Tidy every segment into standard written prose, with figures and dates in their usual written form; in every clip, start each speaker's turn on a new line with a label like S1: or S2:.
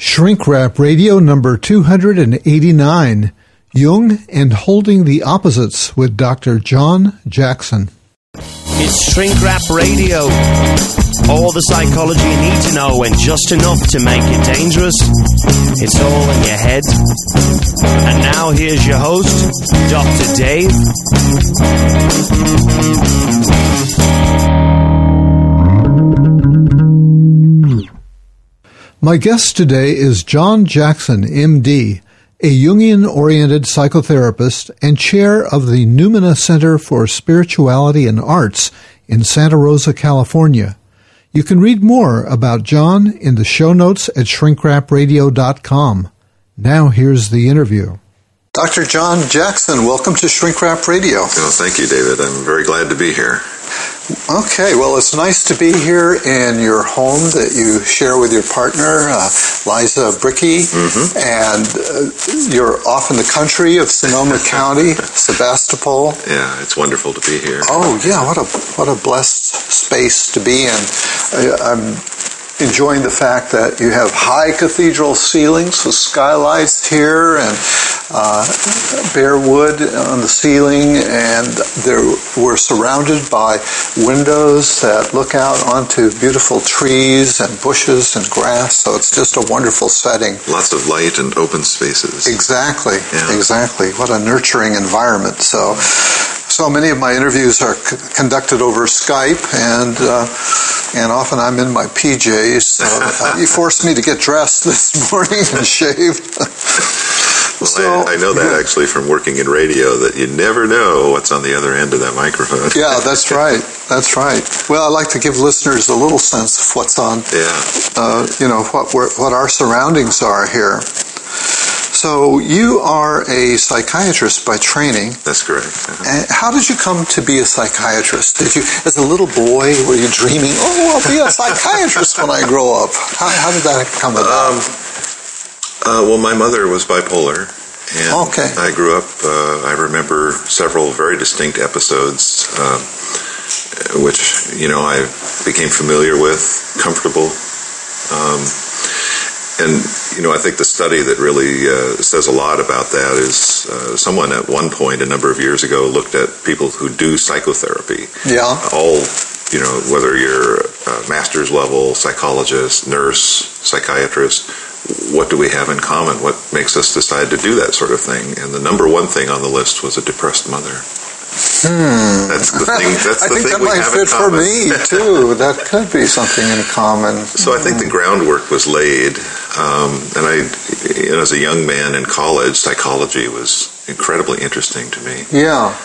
S1: Shrink Wrap Radio number 289, Jung and Holding the Opposites with Dr. John Jackson.
S2: It's Shrink Wrap Radio. All the psychology you need to know and just enough to make it dangerous. It's all in your head. And now here's your host, Dr. Dave.
S1: My guest today is John Jackson, MD, a Jungian-oriented psychotherapist and chair of the Numina Center for Spirituality and Arts in Santa Rosa, California. You can read more about John in the show notes at shrinkwrapradio.com. Now here's the interview. Dr. John Jackson, welcome to Shrink Wrap Radio.
S3: Well, thank you, David. I'm very glad to be here.
S1: Okay, well, it's nice to be here in your home that you share with your partner, Liza Brickey, and you're off in the country of Sonoma County, Sebastopol.
S3: Yeah, it's wonderful to be here.
S1: Oh, yeah, what a blessed space to be in. I'm enjoying the fact that you have high cathedral ceilings with skylights here and bare wood on the ceiling, and we're surrounded by windows that look out onto beautiful trees and bushes and grass, so it's just a wonderful setting.
S3: Lots of light and open spaces.
S1: Exactly,
S3: yeah.
S1: Exactly. What a nurturing environment. So many of my interviews are conducted over Skype, and often I'm in my PJs. So you forced me to get dressed this morning and shaved.
S3: Well, I know that actually from working in radio, that you never know what's on the other end of that microphone.
S1: Yeah, that's right. That's right. Well, I like to give listeners a little sense of what's on.
S3: Yeah.
S1: What our surroundings are here. So you are a psychiatrist by training.
S3: That's correct.
S1: And how did you come to be a psychiatrist? Did you, as a little boy, were you dreaming, I'll be a psychiatrist when I grow up? How did that come about?
S3: Well, my mother was bipolar, and
S1: okay.
S3: I grew up, I remember several very distinct episodes, which, I became familiar with, comfortable. I think the study that really says a lot about that is someone at one point, a number of years ago, looked at people who do psychotherapy.
S1: Yeah.
S3: All, whether you're a master's level psychologist, nurse, psychiatrist, what do we have in common? What makes us decide to do that sort of thing? And the number one thing on the list was a depressed mother. That's the thing.
S1: I think that might fit for me too. That could be something in common.
S3: So I think the groundwork was laid, and as a young man in college, psychology was incredibly interesting to me.
S1: Yeah.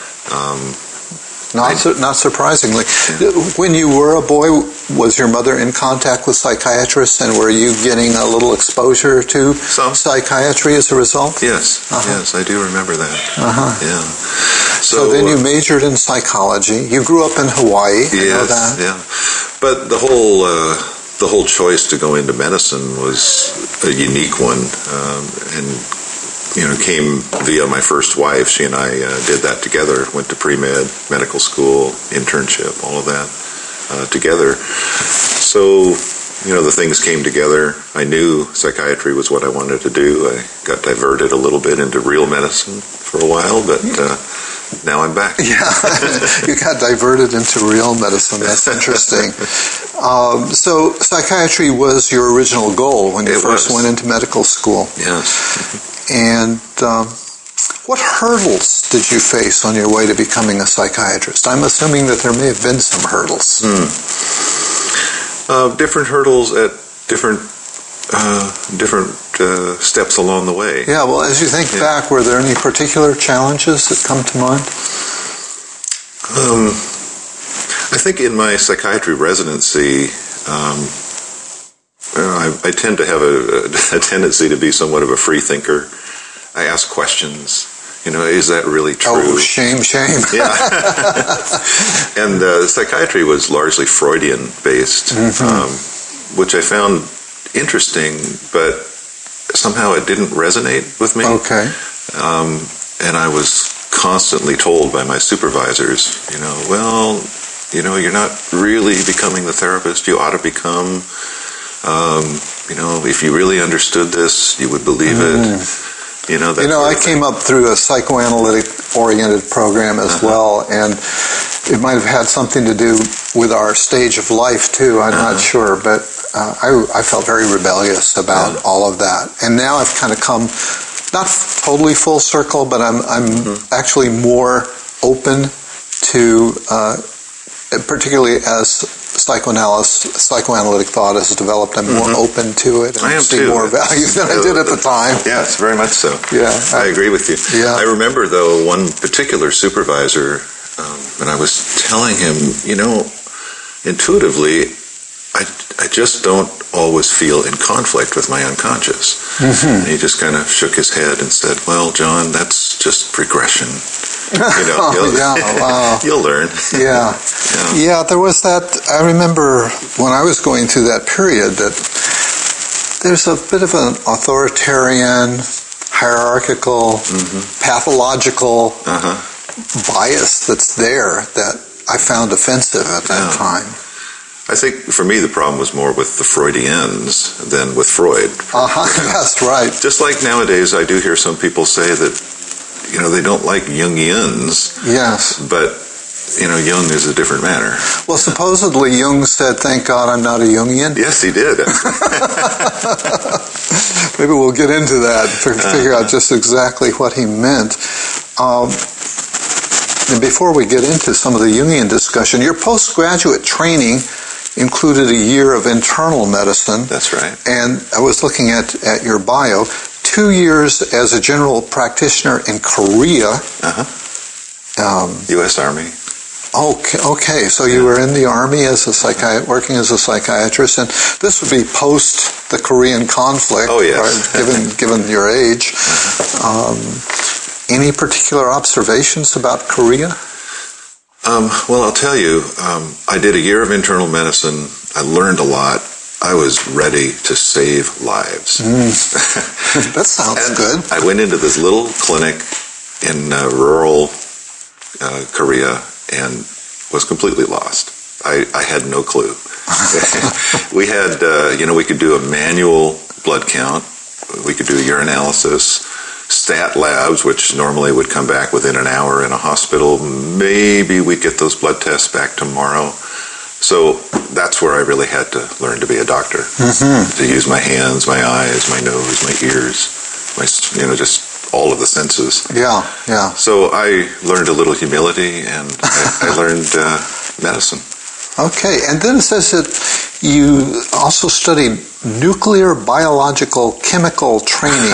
S1: Not surprisingly. Yeah. When you were a boy, was your mother in contact with psychiatrists, and were you getting a little exposure to psychiatry as a result?
S3: Yes. Yes, I do remember that. Yeah.
S1: So then you majored in psychology. You grew up in Hawaii.
S3: Yes,
S1: I know that.
S3: Yeah. But the whole choice to go into medicine was a unique one, and came via my first wife. She and I did that together, went to pre-med, medical school, internship, all of that together. So, the things came together. I knew psychiatry was what I wanted to do. I got diverted a little bit into real medicine for a while, but now I'm back.
S1: Yeah, you got diverted into real medicine. That's interesting. So psychiatry was your original goal when you first went into medical school.
S3: Yes.
S1: And what hurdles did you face on your way to becoming a psychiatrist? I'm assuming that there may have been some hurdles.
S3: Different hurdles at different steps along the way.
S1: Yeah, well, as you think back, were there any particular challenges that come to mind?
S3: I think in my psychiatry residency, I tend to have a tendency to be somewhat of a free thinker. I ask questions. Is that really true?
S1: Oh, shame.
S3: Yeah. And psychiatry was largely Freudian-based, which I found interesting, but somehow it didn't resonate with me.
S1: Okay.
S3: And I was constantly told by my supervisors, you're not really becoming the therapist you ought to become. If you really understood this, you would believe it.
S1: I came up through a psychoanalytic-oriented program as well, and it might have had something to do with our stage of life, too. I'm not sure, but I felt very rebellious about all of that. And now I've kind of come, not totally full circle, but I'm actually more open to, particularly as psychoanalytic thought has developed, I'm more open to it and see more value than I did at the time.
S3: Yes, very much so.
S1: Yeah,
S3: I agree with you.
S1: Yeah.
S3: I remember, though, one particular supervisor, and I was telling him, intuitively, I just don't always feel in conflict with my unconscious. And he just kind of shook his head and said, well, John, that's just regression. You'll learn.
S1: Yeah, there was that. I remember when I was going through that period that there's a bit of an authoritarian, hierarchical, pathological bias that's there that I found offensive at that time.
S3: I think for me the problem was more with the Freudians than with Freud.
S1: That's right.
S3: Just like nowadays I do hear some people say that they don't like Jungians.
S1: Yes.
S3: But, Jung is a different matter.
S1: Well, supposedly Jung said, thank God I'm not a Jungian.
S3: Yes, he did.
S1: Maybe we'll get into that, figure out just exactly what he meant. And before we get into some of the Jungian discussion, your postgraduate training included a year of internal medicine.
S3: That's right.
S1: And I was looking at your bio. 2 years as a general practitioner in Korea.
S3: U.S. Army.
S1: Okay. So you were in the Army as a working as a psychiatrist, and this would be post the Korean conflict.
S3: Oh, yes.
S1: Right, given your age. Any particular observations about Korea?
S3: Well, I'll tell you, I did a year of internal medicine. I learned a lot. I was ready to save lives.
S1: That sounds good.
S3: I went into this little clinic in rural Korea and was completely lost. I had no clue. We had, we could do a manual blood count. We could do urinalysis, stat labs, which normally would come back within an hour in a hospital. Maybe we'd get those blood tests back tomorrow. So that's where I really had to learn to be a doctor, to use my hands, my eyes, my nose, my ears, just all of the senses.
S1: Yeah.
S3: So I learned a little humility, and I learned medicine.
S1: Okay, and then it says that you also studied nuclear biological chemical training.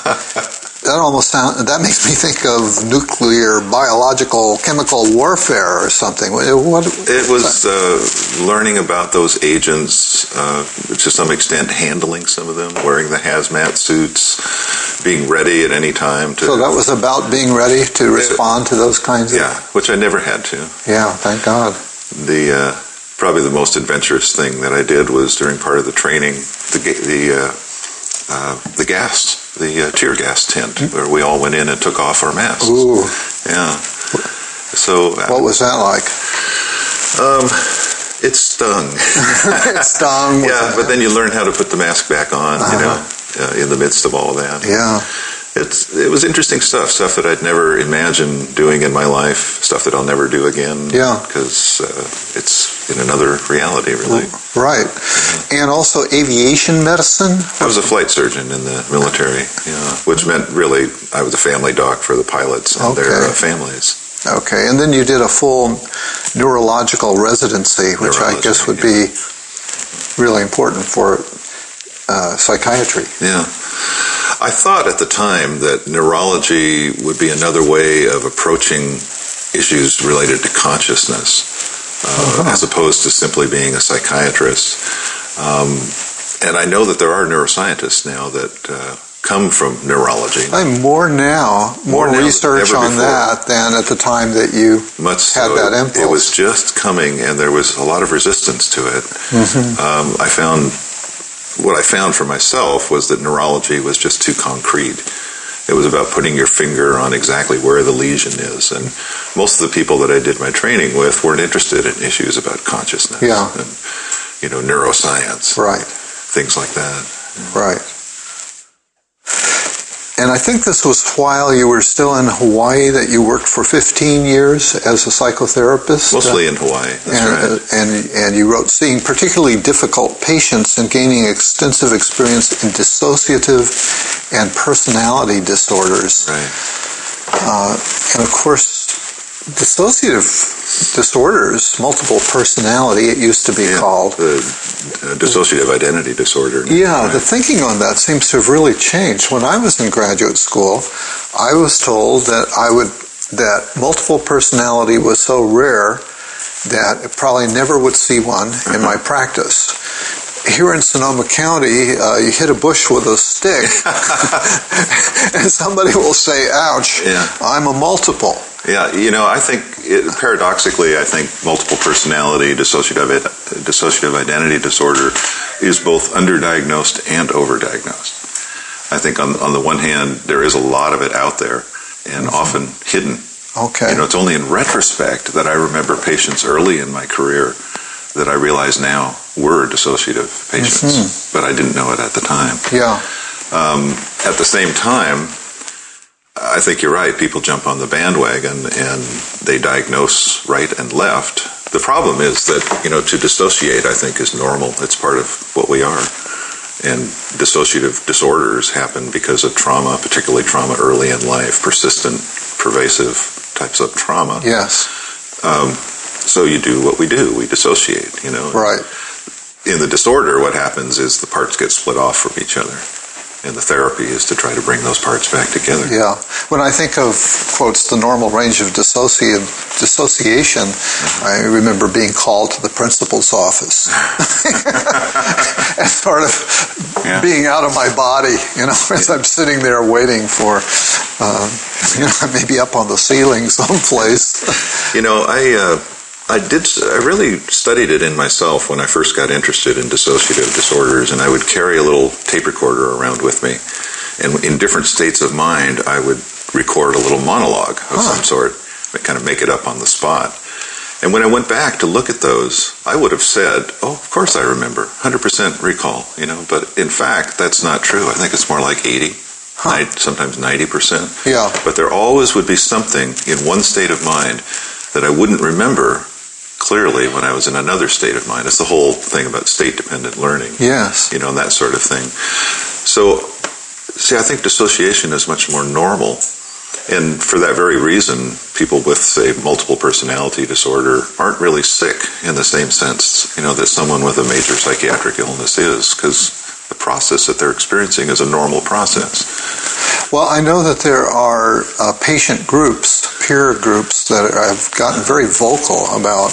S1: That makes me think of nuclear biological chemical warfare or something.
S3: It was learning about those agents, to some extent handling some of them, wearing the hazmat suits, being ready at any time.
S1: So that was about being ready to respond to those kinds of...
S3: Yeah, which I never had to.
S1: Yeah, thank God.
S3: Probably the most adventurous thing that I did was during part of the training, the tear gas tent, where we all went in and took off our masks.
S1: Ooh.
S3: Yeah. So
S1: what was that like?
S3: It stung.
S1: It stung.
S3: Yeah, but then you learn how to put the mask back on, in the midst of all of that.
S1: Yeah.
S3: It was interesting stuff that I'd never imagined doing in my life, stuff that I'll never do again.
S1: Yeah.
S3: Because it's in another reality, really.
S1: Right. And also aviation medicine?
S3: I was a flight surgeon in the military, which meant really I was a family doc for the pilots and their families. Okay.
S1: And then you did a full neurological residency, which I guess would be really important for psychiatry.
S3: Yeah. I thought at the time that neurology would be another way of approaching issues related to consciousness, as opposed to simply being a psychiatrist. And I know that there are neuroscientists now that come from neurology.
S1: More research on that than at the time that you had that impulse.
S3: It was just coming, and there was a lot of resistance to it. What I found for myself was that neurology was just too concrete. It was about putting your finger on exactly where the lesion is. And most of the people that I did my training with weren't interested in issues about consciousness and, neuroscience.
S1: Right.
S3: things like that.
S1: Right. And I think this was while you were still in Hawaii that you worked for 15 years as a psychotherapist.
S3: Mostly in Hawaii, that's right.
S1: And you wrote, seeing particularly difficult patients and gaining extensive experience in dissociative and personality disorders.
S3: Right.
S1: And of course, dissociative disorders, multiple personality, it used to be called.
S3: The dissociative identity disorder.
S1: Yeah,
S3: right.
S1: The thinking on that seems to have really changed. When I was in graduate school, I was told that multiple personality was so rare that I probably never would see one in my practice. Here in Sonoma County, you hit a bush with a stick, and somebody will say, ouch, I'm a multiple.
S3: Yeah, I think, paradoxically, multiple personality, dissociative identity disorder is both underdiagnosed and overdiagnosed. I think on the one hand, there is a lot of it out there and often hidden.
S1: Okay.
S3: It's only in retrospect that I remember patients early in my career that I realize now were dissociative patients, but I didn't know it at the time.
S1: Yeah.
S3: At the same time, I think you're right. People jump on the bandwagon and they diagnose right and left. The problem is that, to dissociate, I think, is normal. It's part of what we are. And dissociative disorders happen because of trauma, particularly trauma early in life, persistent, pervasive types of trauma.
S1: Yes.
S3: So you do what we do. We dissociate,
S1: Right.
S3: In the disorder, what happens is the parts get split off from each other. And the therapy is to try to bring those parts back together.
S1: Yeah. When I think of, quotes, the normal range of dissociation, I remember being called to the principal's office. And sort of being out of my body, as I'm sitting there waiting for, maybe up on the ceiling someplace. I really studied it in myself when I first got interested in dissociative disorders, and I would carry a little tape recorder around with me. And in different states of mind, I would record a little monologue of some sort, kind of make it up on the spot. And when I went back to look at those, I would have said, oh, of course I remember, 100% recall, but in fact, that's not true. I think it's more like 80, sometimes 90%. Yeah.
S3: But there always would be something in one state of mind that I wouldn't remember clearly when I was in another state of mind. It's the whole thing about state-dependent learning.
S1: Yes.
S3: And that sort of thing. So, I think dissociation is much more normal. And for that very reason, people with, say, multiple personality disorder aren't really sick in the same sense, that someone with a major psychiatric illness is, because the process that they're experiencing is a normal process.
S1: Well, I know that there are patient groups, peer groups, that have gotten very vocal about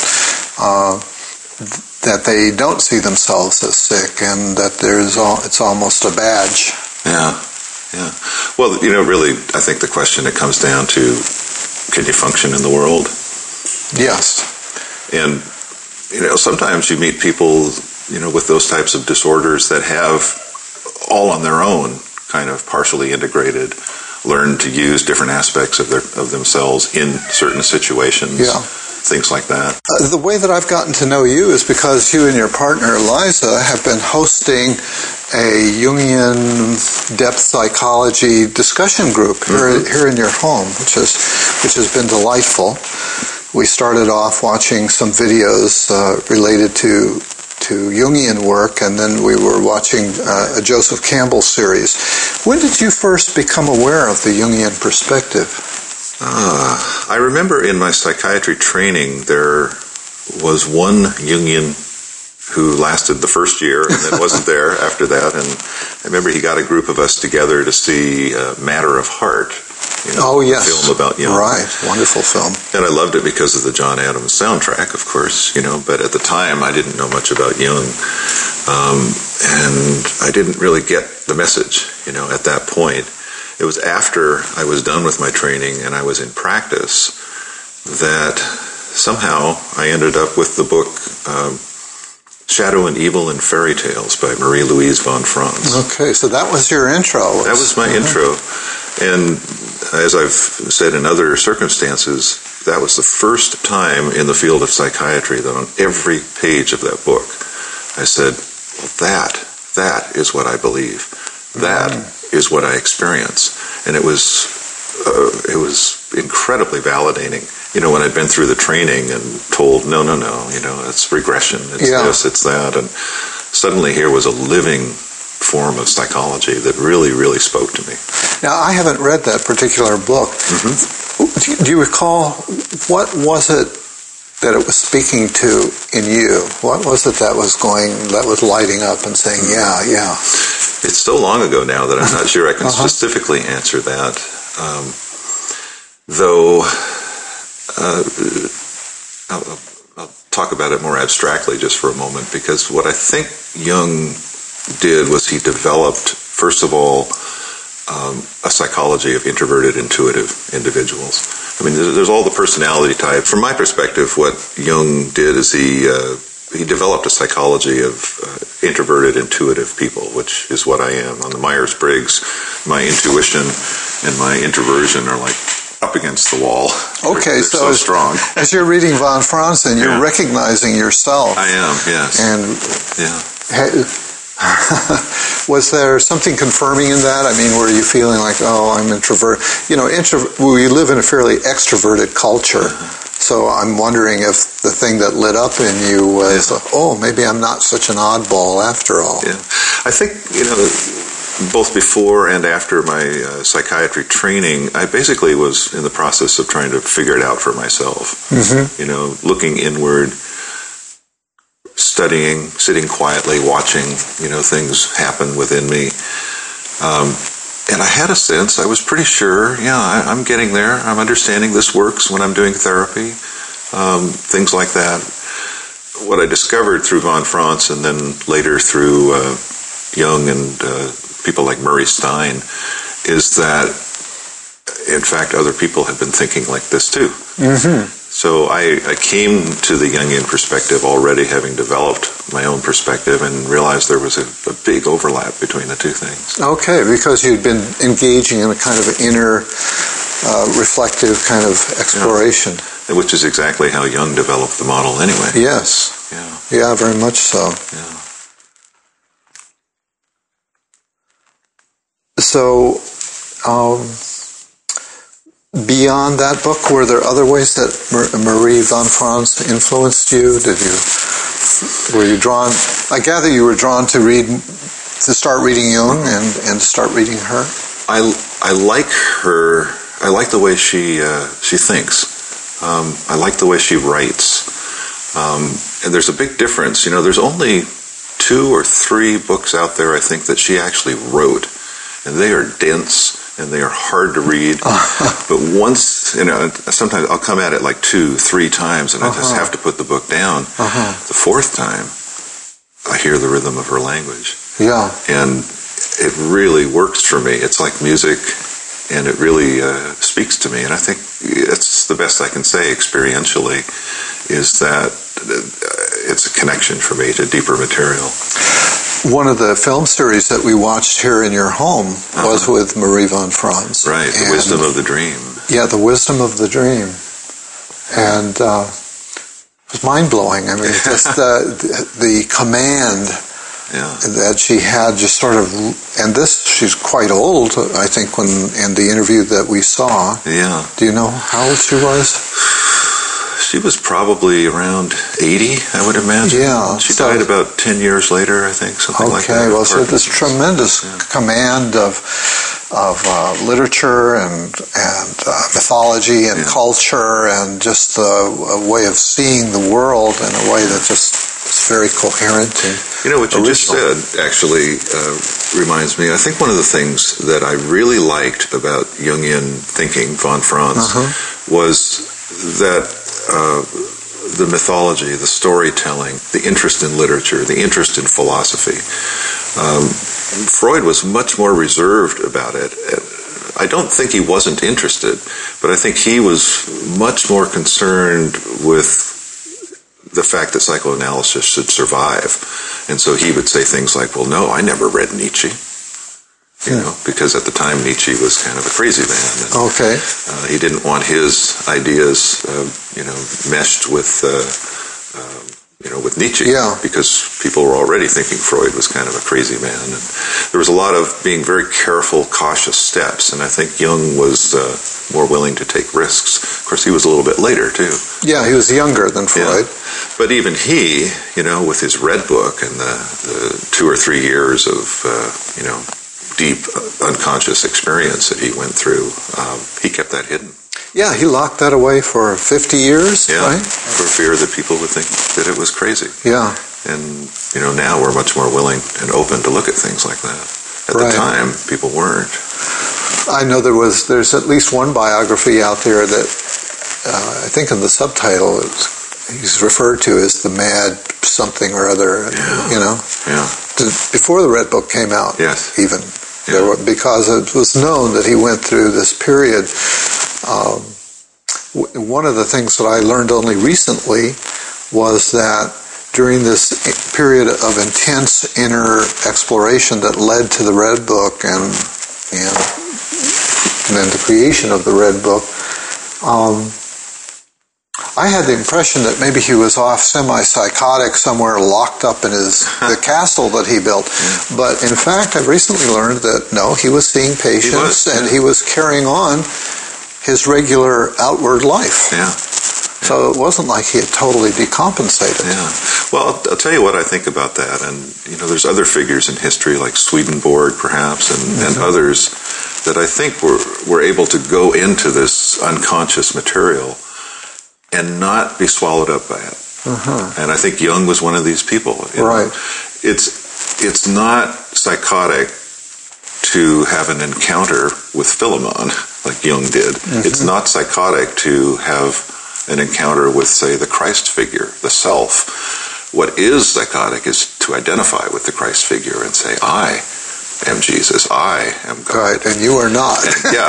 S1: that they don't see themselves as sick, and that it's almost a badge.
S3: Yeah. Well, really, I think the question, it comes down to, can you function in the world?
S1: Yes.
S3: And, sometimes you meet people, with those types of disorders that have all on their own kind of partially integrated, learn to use different aspects of themselves in certain situations.
S1: Yeah.
S3: Things like that.
S1: The way that I've gotten to know you is because you and your partner, Liza, have been hosting a Jungian depth psychology discussion group here in your home, which has been delightful. We started off watching some videos related to Jungian work, and then we were watching a Joseph Campbell series. When did you first become aware of the Jungian perspective?
S3: I remember in my psychiatry training there was one Jungian who lasted the first year and then wasn't there after that, and I remember he got a group of us together to see Matter of Heart.
S1: Oh, yes.
S3: A film about Jung.
S1: Right, wonderful film.
S3: And I loved it because of the John Adams soundtrack, of course, but at the time I didn't know much about Jung, and I didn't really get the message, at that point. It was after I was done with my training and I was in practice that somehow I ended up with the book Shadow and Evil and Fairy Tales by Marie-Louise von Franz.
S1: Okay, so that was your intro.
S3: That was my intro. And as I've said in other circumstances, that was the first time in the field of psychiatry that on every page of that book I said, well, that is what I believe. That is what I experience. And it was incredibly validating. When I'd been through the training and told, no, it's regression, it's this, it's that, and suddenly here was a living form of psychology that really, really spoke to me.
S1: Now, I haven't read that particular book. Mm-hmm. Do you recall, what was it that it was speaking to in you? What was it that was lighting up and saying, yeah?
S3: It's so long ago now that I'm not sure I can specifically answer that. Though I'll talk about it more abstractly just for a moment, because what I think Jung did was he developed, first of all, a psychology of introverted, intuitive individuals. I mean, there's all the personality types. From my perspective, what Jung did is he developed a psychology of introverted, intuitive people, which is what I am. On the Myers-Briggs, my intuition and my introversion are like up against the wall.
S1: Okay,
S3: they're so strong.
S1: As you're reading von Franzen, you're recognizing yourself.
S3: I am, yes.
S1: And was there something confirming in that? I mean, were you feeling like, I'm introvert? We live in a fairly extroverted culture. So I'm wondering if the thing that lit up in you was, maybe I'm not such an oddball after all.
S3: Yeah. I think, both before and after my psychiatry training, I basically was in the process of trying to figure it out for myself. Mm-hmm. Looking inward, studying, sitting quietly, watching, things happen within me. And I had a sense, I was pretty sure, I'm getting there. I'm understanding this works when I'm doing therapy, things like that. What I discovered through von Franz and then later through Jung and people like Murray Stein is that, in fact, other people have been thinking like this too. Mm-hmm. So I came to the Jungian perspective already having developed my own perspective and realized there was a big overlap between the two things.
S1: Okay, because you'd been engaging in a kind of inner reflective kind of exploration.
S3: Yeah. Which is exactly how Jung developed the model anyway.
S1: Yes. Yeah, very much so.
S3: Yeah.
S1: So, beyond that book, were there other ways that Marie von Franz influenced you? Were you drawn? I gather you were drawn to start reading Jung and start reading her.
S3: I like her. I like the way she thinks. I like the way she writes. And there's a big difference. There's only 2 or 3 books out there, I think, that she actually wrote. And they are dense and they are hard to read. But once, sometimes I'll come at it like 2-3 times and I just have to put the book down. The 4th time, I hear the rhythm of her language.
S1: Yeah.
S3: And it really works for me. It's like music and it really speaks to me. And I think it's the best I can say experientially is that it's a connection for me to deeper material.
S1: One of the film series that we watched here in your home was with Marie von Franz.
S3: Right, The Wisdom of the Dream.
S1: Yeah, The Wisdom of the Dream. And it was mind-blowing. I mean, just the command that she had just sort of... And she's quite old, I think, in the interview that we saw.
S3: Yeah.
S1: Do you know how old she was?
S3: She was probably around 80, I would imagine.
S1: Yeah.
S3: She died about 10 years later, I think, something like that.
S1: Okay, well, so this tremendous command of literature and mythology and culture and just a way of seeing the world in a way that just is very coherent and
S3: what you just said actually reminds me, I think one of the things that I really liked about Jungian thinking, von Franz, was that the mythology, the storytelling, the interest in literature, the interest in philosophy. Freud was much more reserved about it. I don't think he wasn't interested, but I think he was much more concerned with the fact that psychoanalysis should survive. And so he would say things like, well, no, I never read Nietzsche. Because at the time Nietzsche was kind of a crazy man. And, he didn't want his ideas, meshed with with Nietzsche,
S1: Yeah.
S3: because people were already thinking Freud was kind of a crazy man. And there was a lot of being very careful, cautious steps, and I think Jung was more willing to take risks. Of course, he was a little bit later, too.
S1: Yeah, he was younger than Freud.
S3: Yeah. But even he, with his Red Book and the 2 or 3 years of, deep unconscious experience that he went through, he kept that hidden.
S1: Yeah, he locked that away for 50 years, right?
S3: For fear that people would think that it was crazy.
S1: Yeah.
S3: And, now we're much more willing and open to look at things like that. At
S1: Right.
S3: the time, people weren't.
S1: I know there's at least one biography out there that I think in the subtitle he's referred to as the mad something or other,
S3: Yeah.
S1: Before the Red Book came out,
S3: Yes.
S1: even.
S3: Yeah.
S1: Because it was known that he went through this period. One of the things that I learned only recently was that during this period of intense inner exploration that led to the Red Book and then the creation of the Red Book, I had the impression that maybe he was off semi-psychotic somewhere, locked up in the castle that he built. But in fact, I've recently learned that no, he was seeing patients and he was carrying on his regular outward life.
S3: Yeah.
S1: So it wasn't like he had totally decompensated.
S3: Yeah. Well, I'll tell you what I think about that. And, there's other figures in history like Swedenborg, perhaps, and others that I think were able to go into this unconscious material and not be swallowed up by it. And I think Jung was one of these people.
S1: Right.
S3: It's not psychotic to have an encounter with Philemon, like Jung did. It's not psychotic to have an encounter with, say, the Christ figure, the self. What is psychotic is to identify with the Christ figure and say, I am Jesus, I am God.
S1: Right, and you are not.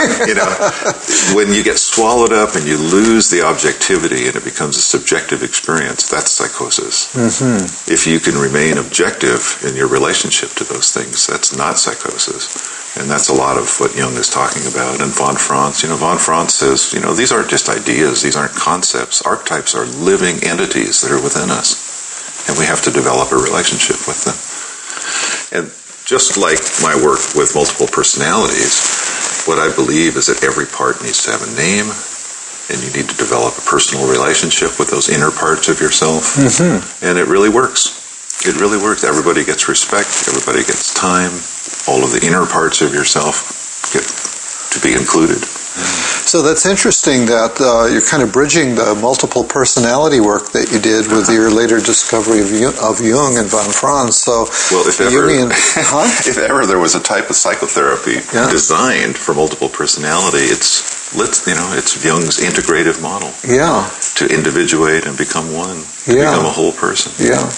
S3: When you get swallowed up and you lose the objectivity and it becomes a subjective experience, that's psychosis. If you can remain objective in your relationship to those things, that's not psychosis. And that's a lot of what Jung is talking about. And von Franz, von Franz says, these aren't just ideas, these aren't concepts. Archetypes are living entities that are within us. And we have to develop a relationship with them. And just like my work with multiple personalities, what I believe is that every part needs to have a name, and you need to develop a personal relationship with those inner parts of yourself. And it really works. It really works. Everybody gets respect, everybody gets time, all of the inner parts of yourself get to be included.
S1: So that's interesting that you're kind of bridging the multiple personality work that you did with your later discovery of Jung and von Franz. So,
S3: well, if ever there was a type of psychotherapy designed for multiple personality, it's Jung's integrative model.
S1: Yeah.
S3: To individuate and become one, to become a whole person.
S1: Yeah.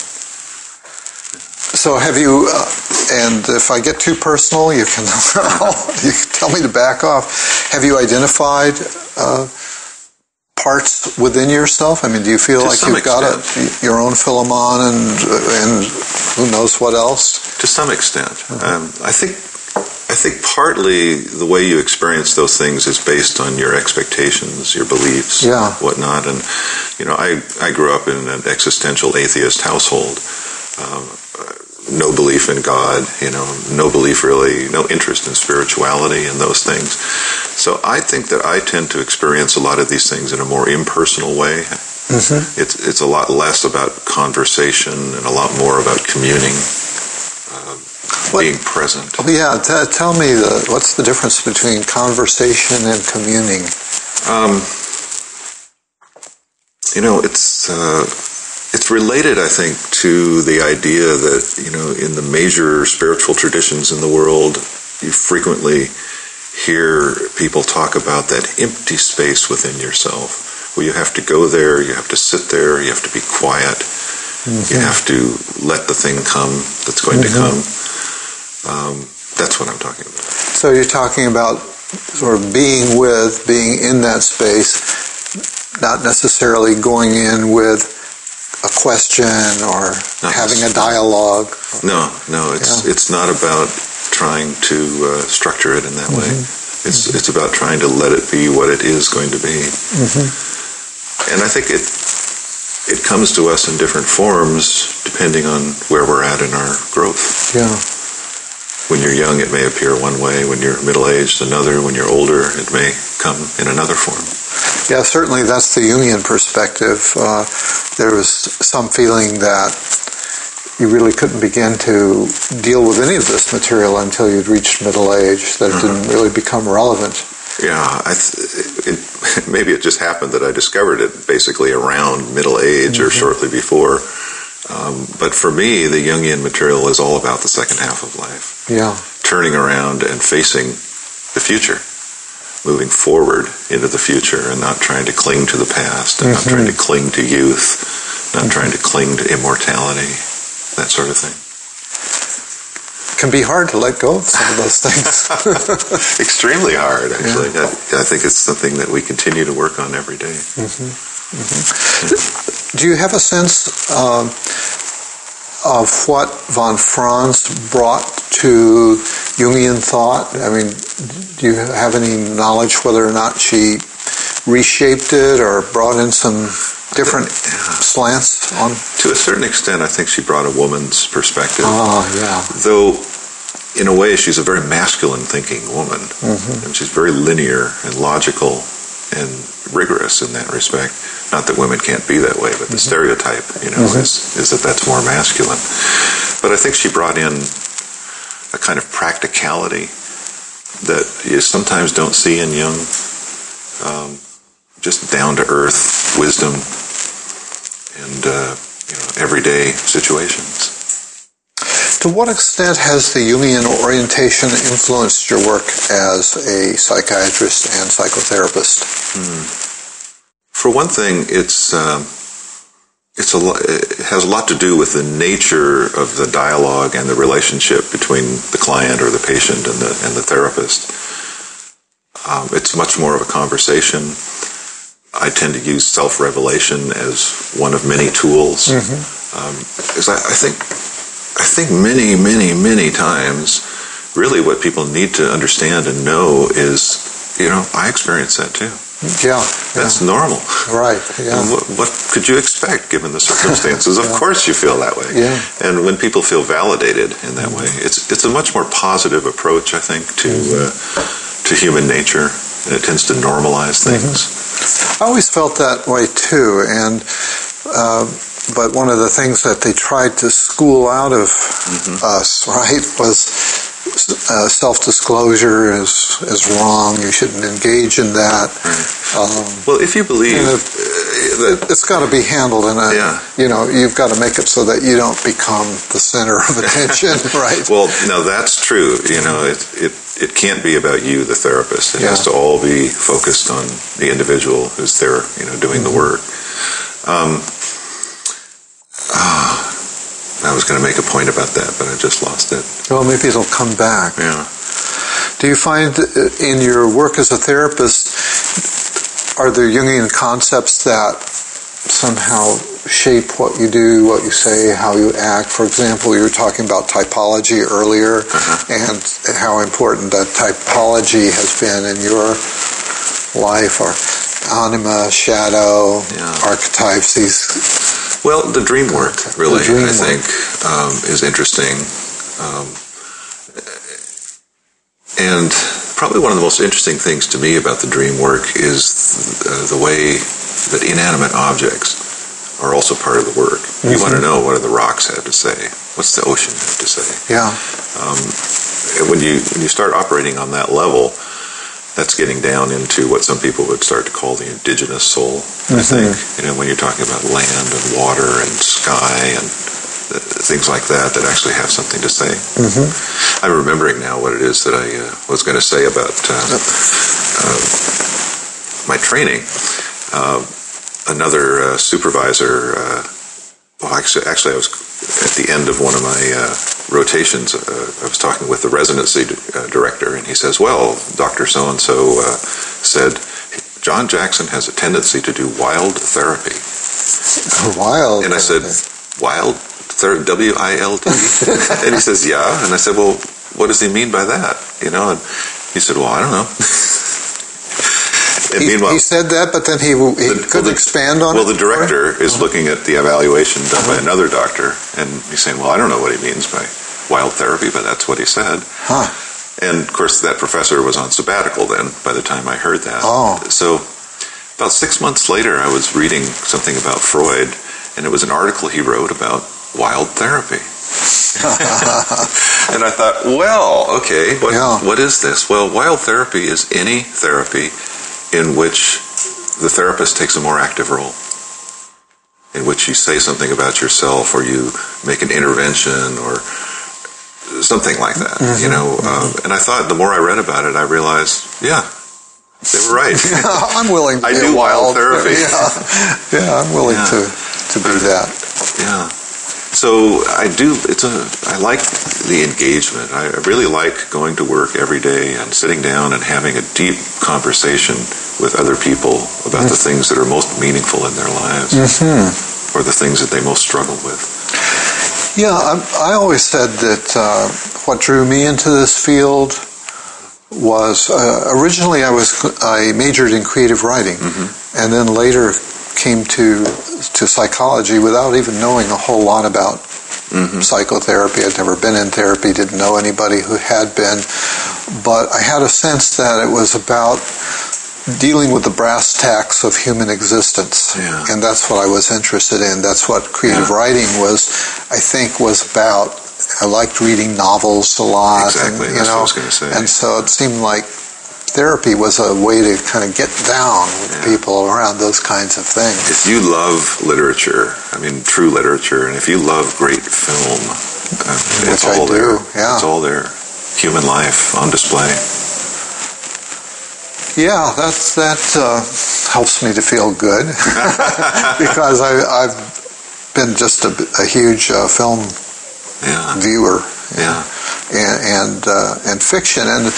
S1: So have you, and if I get too personal, you can tell me to back off. Have you identified parts within yourself? I mean, do you feel like you've got your own Philemon and who knows what else?
S3: To some extent. I think partly the way you experience those things is based on your expectations, your beliefs, whatnot. And, I grew up in an existential atheist household. No belief in God, no belief really, no interest in spirituality and those things. So I think that I tend to experience a lot of these things in a more impersonal way. It's a lot less about conversation and a lot more about communing, being present.
S1: Yeah, tell me what's the difference between conversation and communing?
S3: It's related, I think, to the idea that, in the major spiritual traditions in the world, you frequently hear people talk about that empty space within yourself, where you have to go there, you have to sit there, you have to be quiet, you have to let the thing come that's going to come. That's what I'm talking about.
S1: So you're talking about sort of being in that space, not necessarily going in with a question or having a dialogue.
S3: No, it's not about trying to structure it in that way. It's about trying to let it be what it is going to be. And I think it comes to us in different forms depending on where we're at in our growth.
S1: Yeah.
S3: When you're young, it may appear one way. When you're middle-aged, another. When you're older, it may come in another form.
S1: Yeah, certainly that's the Jungian perspective. There was some feeling that you really couldn't begin to deal with any of this material until you'd reached middle age, that it didn't really become relevant.
S3: Yeah, maybe it just happened that I discovered it basically around middle age or shortly before. But for me, the Jungian material is all about the second half of life.
S1: Yeah.
S3: Turning around and facing the future, moving forward into the future and not trying to cling to the past and not trying to cling to youth, not trying to cling to immortality, that sort of thing.
S1: It can be hard to let go of some of those things.
S3: Extremely hard, actually. Yeah. I think it's something that we continue to work on every day.
S1: Do you have a sense of what von Franz brought to Jungian thought? I mean, do you have any knowledge whether or not she reshaped it or brought in some different slants on?
S3: To a certain extent, I think she brought a woman's perspective.
S1: Yeah.
S3: Though, in a way, she's a very masculine-thinking woman. And she's very linear and logical and rigorous in that respect. Not that women can't be that way, but the stereotype, is that that's more masculine. But I think she brought in a kind of practicality that you sometimes don't see in Jung. Just down-to-earth wisdom and everyday situations.
S1: To what extent has the Jungian orientation influenced your work as a psychiatrist and psychotherapist?
S3: For one thing, it has a lot to do with the nature of the dialogue and the relationship between the client or the patient and the therapist. It's much more of a conversation. I tend to use self-revelation as one of many tools. Because I think many, many, many times, really what people need to understand and know is, I experience that too.
S1: Yeah.
S3: That's normal.
S1: Right, yeah.
S3: And what could you expect given the circumstances? Of course you feel that way.
S1: Yeah.
S3: And when people feel validated in that way, it's a much more positive approach, I think, to human nature. And it tends to normalize things.
S1: I always felt that way too, and but one of the things that they tried to school out of us, right, was self-disclosure is wrong. You shouldn't engage in that.
S3: Well, if you believe
S1: it's got to be handled in a, you've got to make it so that you don't become the center of attention, right?
S3: Well, no, that's true. It can't be about you, the therapist. It has to all be focused on the individual who's there, doing the work. I was going to make a point about that, but I just lost it.
S1: Well, maybe it'll come back.
S3: Yeah.
S1: Do you find in your work as a therapist, are there Jungian concepts that somehow shape what you do, what you say, how you act? For example, you were talking about typology earlier, and how important that typology has been in your life, or anima, shadow, archetypes, these...
S3: Well, the dream work, really, I think, is interesting. And probably one of the most interesting things to me about the dream work is the way that inanimate objects are also part of the work. You want to know, what do the rocks have to say? What's the ocean have to say?
S1: Yeah.
S3: When you start operating on that level, that's getting down into what some people would start to call the indigenous soul, I think. When you're talking about land and water and sky and things like that actually have something to say. I'm remembering now what it is that I was going to say about my training. Another supervisor, actually I was at the end of one of my rotations, I was talking with the residency director, and he says, well, Dr. So-and-so said, John Jackson has a tendency to do wild therapy.
S1: Wild?
S3: And I said, wild therapy, W-I-L-D? And he says, yeah. And I said, well, what does he mean by that? And he said, well, I don't know.
S1: He said that, but then he couldn't expand on it?
S3: Well, the director is looking at the evaluation done by another doctor, and he's saying, well, I don't know what he means by wild therapy, but that's what he said.
S1: Huh.
S3: And, of course, that professor was on sabbatical then, by the time I heard that.
S1: Oh.
S3: So about 6 months later, I was reading something about Freud, and it was an article he wrote about wild therapy. And I thought, well, okay, what is this? Well, wild therapy is any therapy in which the therapist takes a more active role, in which you say something about yourself, or you make an intervention, or something like that, and I thought, the more I read about it, I realized, yeah, they were right.
S1: I'm willing to
S3: I do wild therapy.
S1: Yeah, I'm willing to do that.
S3: Yeah. So I like the engagement. I really like going to work every day and sitting down and having a deep conversation with other people about the things that are most meaningful in their lives, or the things that they most struggle with.
S1: Yeah, I always said that what drew me into this field was, originally I majored in creative writing, and then later came to psychology without even knowing a whole lot about psychotherapy. I'd never been in therapy, didn't know anybody who had been, but I had a sense that it was about dealing with the brass tacks of human existence, and that's what I was interested in. That's what creative writing was about. I liked reading novels a lot.
S3: Exactly,
S1: and,
S3: that's what I was going to say.
S1: And so it seemed like therapy was a way to kind of get down with people around those kinds of things.
S3: If you love literature, true literature, and if you love great film, it's all there.
S1: Yeah.
S3: It's all there. Human life on display.
S1: Yeah, that helps me to feel good because I've been just a huge film viewer, and fiction, and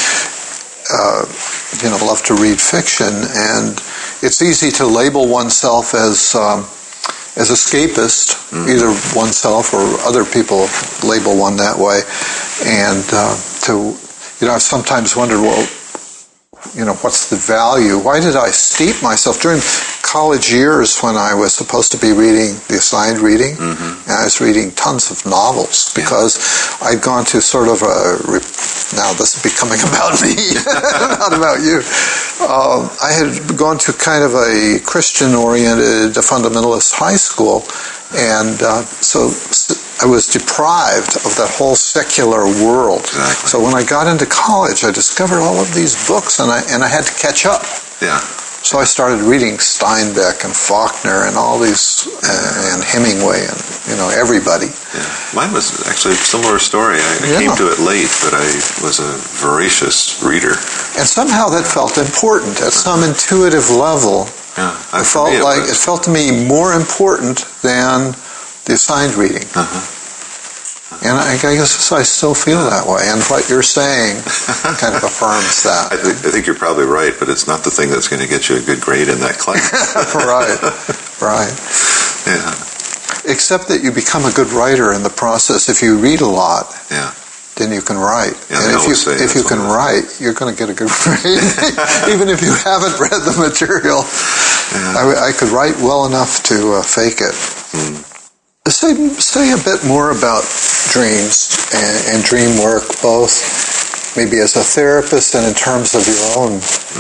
S1: love to read fiction, and it's easy to label oneself as escapist, either oneself or other people label one that way, and I've sometimes wondered, well, what's the value? Why did I steep myself during college years when I was supposed to be reading the assigned reading, and I was reading tons of novels because I'd gone to sort of now this is becoming about me, not about you. I had gone to kind of a Christian-oriented fundamentalist high school, and so I was deprived of that whole secular world.
S3: Exactly.
S1: So when I got into college, I discovered all of these books, and I had to catch up.
S3: Yeah.
S1: So I started reading Steinbeck and Faulkner and all these, and Hemingway and, everybody.
S3: Yeah. Mine was actually a similar story. I came to it late, but I was a voracious reader.
S1: And somehow that felt important at some intuitive level.
S3: Yeah.
S1: It felt to me more important than the assigned reading. And I guess I still feel that way, and what you're saying kind of affirms that.
S3: I think you're probably right, but it's not the thing that's going to get you a good grade in that class.
S1: Right.
S3: Yeah.
S1: Except that you become a good writer in the process. If you read a lot, then you can write.
S3: Yeah,
S1: and if you can write, you're going to get a good grade, even if you haven't read the material. Yeah. I could write well enough to fake it. Say a bit more about dreams and dream work, both maybe as a therapist and in terms of your own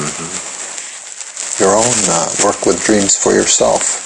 S1: work with dreams for yourself.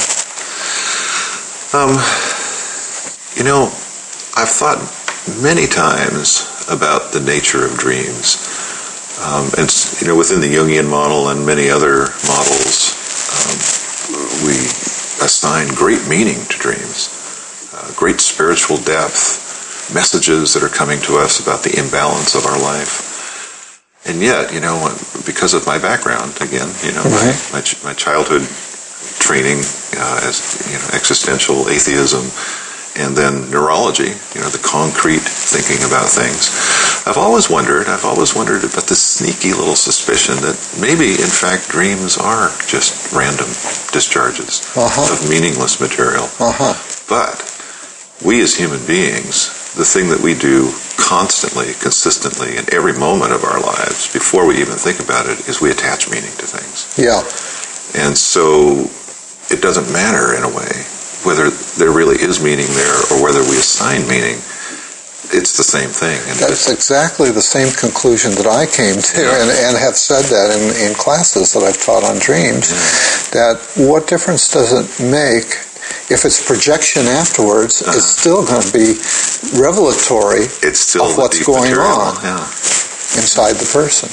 S3: Yeah. I've thought many times about the nature of dreams, and within the Jungian model and many other models, we assign great meaning to dreams, great spiritual depth, messages that are coming to us about the imbalance of our life. And yet, because of my background, again, my childhood training as existential atheism, and then neurology, the concrete thinking about things, I've always wondered about this sneaky little suspicion that maybe, in fact, dreams are just random discharges of meaningless material. But we as human beings, the thing that we do constantly, consistently, in every moment of our lives, before we even think about it, is we attach meaning to things.
S1: Yeah.
S3: And so it doesn't matter in a way whether there really is meaning there or whether we assign meaning. It's the same thing. And
S1: that's exactly the same conclusion that I came to, and have said that in classes that I've taught on dreams, that what difference does it make if it's projection afterwards? It's still going to be revelatory of what's going on inside the person.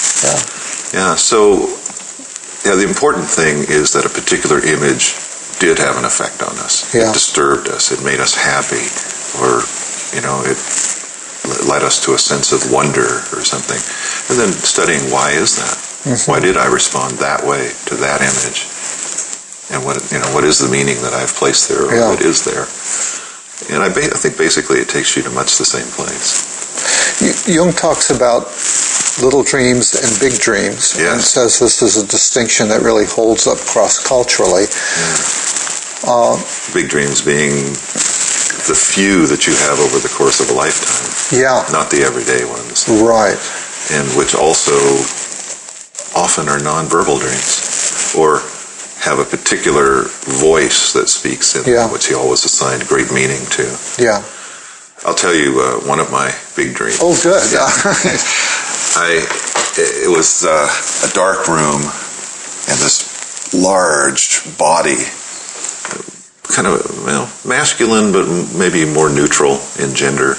S3: So the important thing is that a particular image did have an effect on us. It disturbed us. It made us happy, or it led us to a sense of wonder or something. And then studying, why is that? Why did I respond that way to that image? And what is the meaning that I've placed there, or what is there? And I think basically it takes you to much the same place.
S1: Jung talks about little dreams and big dreams, and says this is a distinction that really holds up cross-culturally.
S3: Big dreams being the few that you have over the course of a lifetime, not the everyday ones,
S1: right?
S3: And which also often are nonverbal dreams, or have a particular voice that speaks in them, which he always assigned great meaning to. I'll tell you one of my big dreams.
S1: Oh, good.
S3: It was a dark room and this large body, kind of masculine, but maybe more neutral in gender.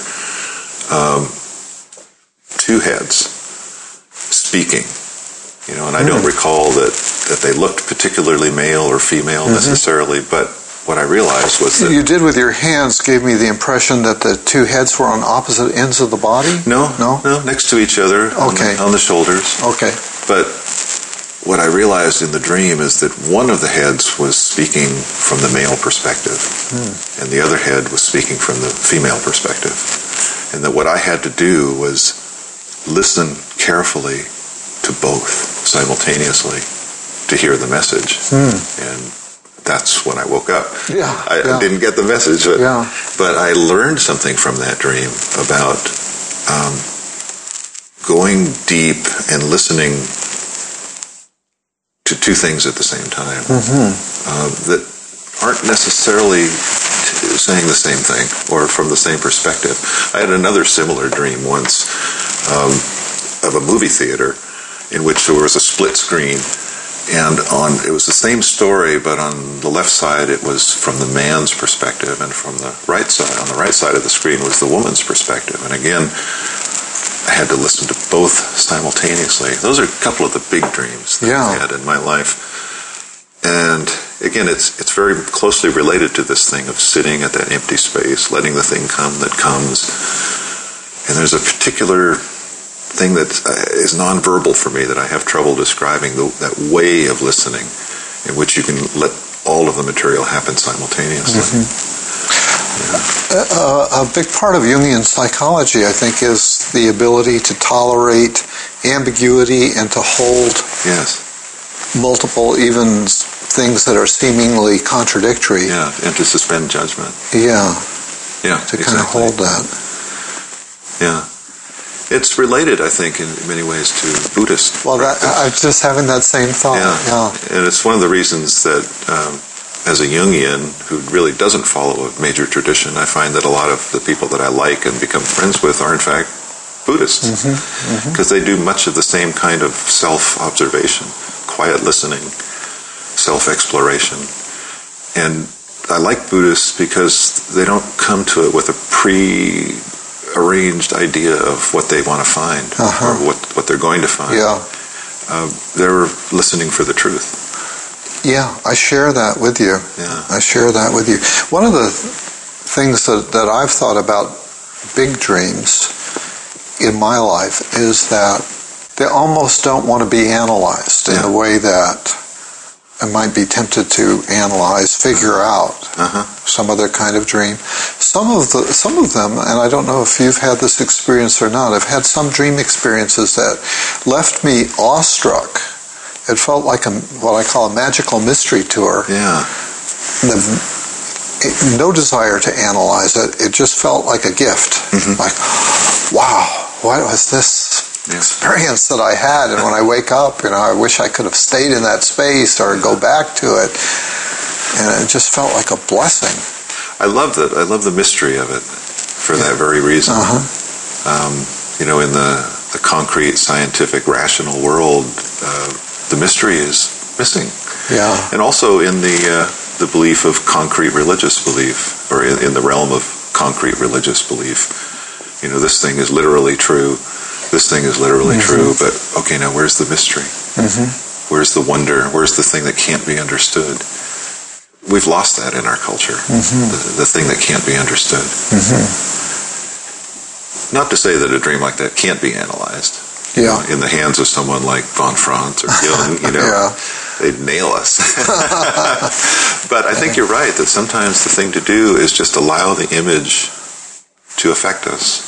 S3: Two heads speaking, and I don't recall that they looked particularly male or female necessarily, but what I realized was that...
S1: You did with your hands gave me the impression that the two heads were on opposite ends of the body?
S3: No, next to each other, on the shoulders.
S1: Okay.
S3: But what I realized in the dream is that one of the heads was speaking from the male perspective, and the other head was speaking from the female perspective. And that what I had to do was listen carefully to both simultaneously to hear the message. And that's when I woke up. I didn't get the message, but I learned something from that dream about going deep and listening to two things at the same time that aren't necessarily saying the same thing or from the same perspective. I had another similar dream once of a movie theater in which there was a split screen, and it was the same story, but on the left side it was from the man's perspective, and on the right side of the screen was the woman's perspective. And again, I had to listen to both simultaneously. Those are a couple of the big dreams that I had in my life. And again, it's very closely related to this thing of sitting at that empty space, letting the thing come that comes. And there's a particular thing that is nonverbal for me that I have trouble describing, that way of listening in which you can let all of the material happen simultaneously.
S1: A big part of Jungian psychology, I think, is the ability to tolerate ambiguity and to hold multiple, even things that are seemingly contradictory.
S3: And to suspend judgment.
S1: To kind of hold that.
S3: It's related, I think, in many ways to Buddhist.
S1: Well, I'm just having that same thought.
S3: And it's one of the reasons that as a Jungian who really doesn't follow a major tradition, I find that a lot of the people that I like and become friends with are in fact Buddhists, because they do much of the same kind of self-observation, quiet listening, self-exploration. And I like Buddhists because they don't come to it with a pre-arranged idea of what they want to find or what they're going to find. They're listening for the truth.
S1: I share that with you. I share that with you. One of the things that I've thought about big dreams in my life is that they almost don't want to be analyzed in a way that I might be tempted to analyze, figure out some other kind of dream. Some of them, and I don't know if you've had this experience or not, I've had some dream experiences that left me awestruck. It felt like what I call a magical mystery tour. No desire to analyze it. It just felt like a gift. Like, wow, what was this? experience that I had, and when I wake up, I wish I could have stayed in that space or go back to it, and it just felt like a blessing.
S3: I love that. I love the mystery of it for that very reason. In the concrete, scientific, rational world, the mystery is missing.
S1: Yeah.
S3: And also in the belief of concrete religious belief, or in the realm of concrete religious belief. This thing is literally true. This thing is literally true. But okay, now where's the mystery? Where's the wonder? Where's the thing that can't be understood? We've lost that in our culture. The thing that can't be understood. Not to say that a dream like that can't be analyzed.
S1: Yeah.
S3: In the hands of someone like von Franz or Jung, they'd nail us. But I think you're right that sometimes the thing to do is just allow the image to affect us,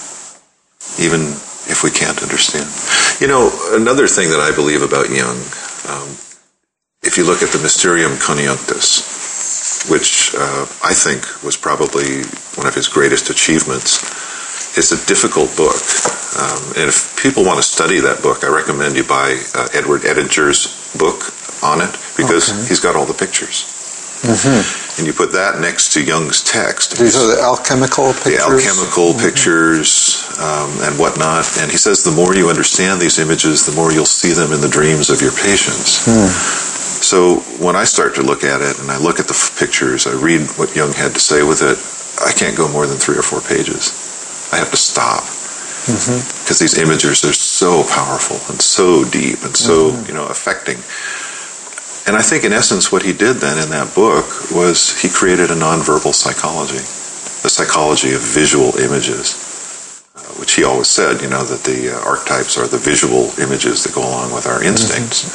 S3: even if we can't understand. Another thing that I believe about Jung, if you look at the Mysterium Coniunctus, which I think was probably one of his greatest achievements, it's a difficult book. And if people want to study that book, I recommend you buy Edward Edinger's book on it, because he's got all the pictures. And you put that next to Jung's text.
S1: These are the alchemical pictures?
S3: The alchemical pictures and whatnot. And he says the more you understand these images, the more you'll see them in the dreams of your patients. So when I start to look at it, and I look at the pictures, I read what Jung had to say with it, I can't go more than 3 or 4 pages. I have to stop. Because these images are so powerful and so deep and so, affecting. And I think in essence what he did then in that book was he created a nonverbal psychology, the psychology of visual images, which he always said, that the archetypes are the visual images that go along with our instincts.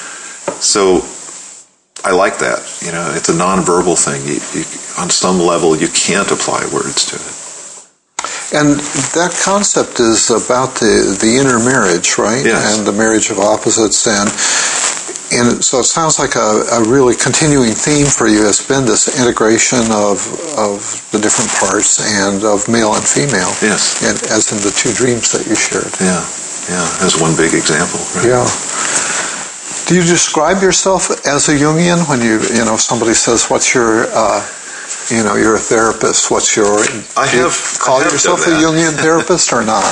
S3: So I like that. It's a nonverbal thing. You, on some level, you can't apply words to it.
S1: And that concept is about the inner marriage, right?
S3: Yes.
S1: And the marriage of opposites. And so it sounds like a really continuing theme for you has been this integration of the different parts and of male and female.
S3: Yes.
S1: And as in the 2 dreams that you shared.
S3: Yeah. As one big example. Right?
S1: Yeah. Do you describe yourself as a Jungian when somebody says, "What's your you're a therapist. What's your?" Call yourself a Jungian therapist or not?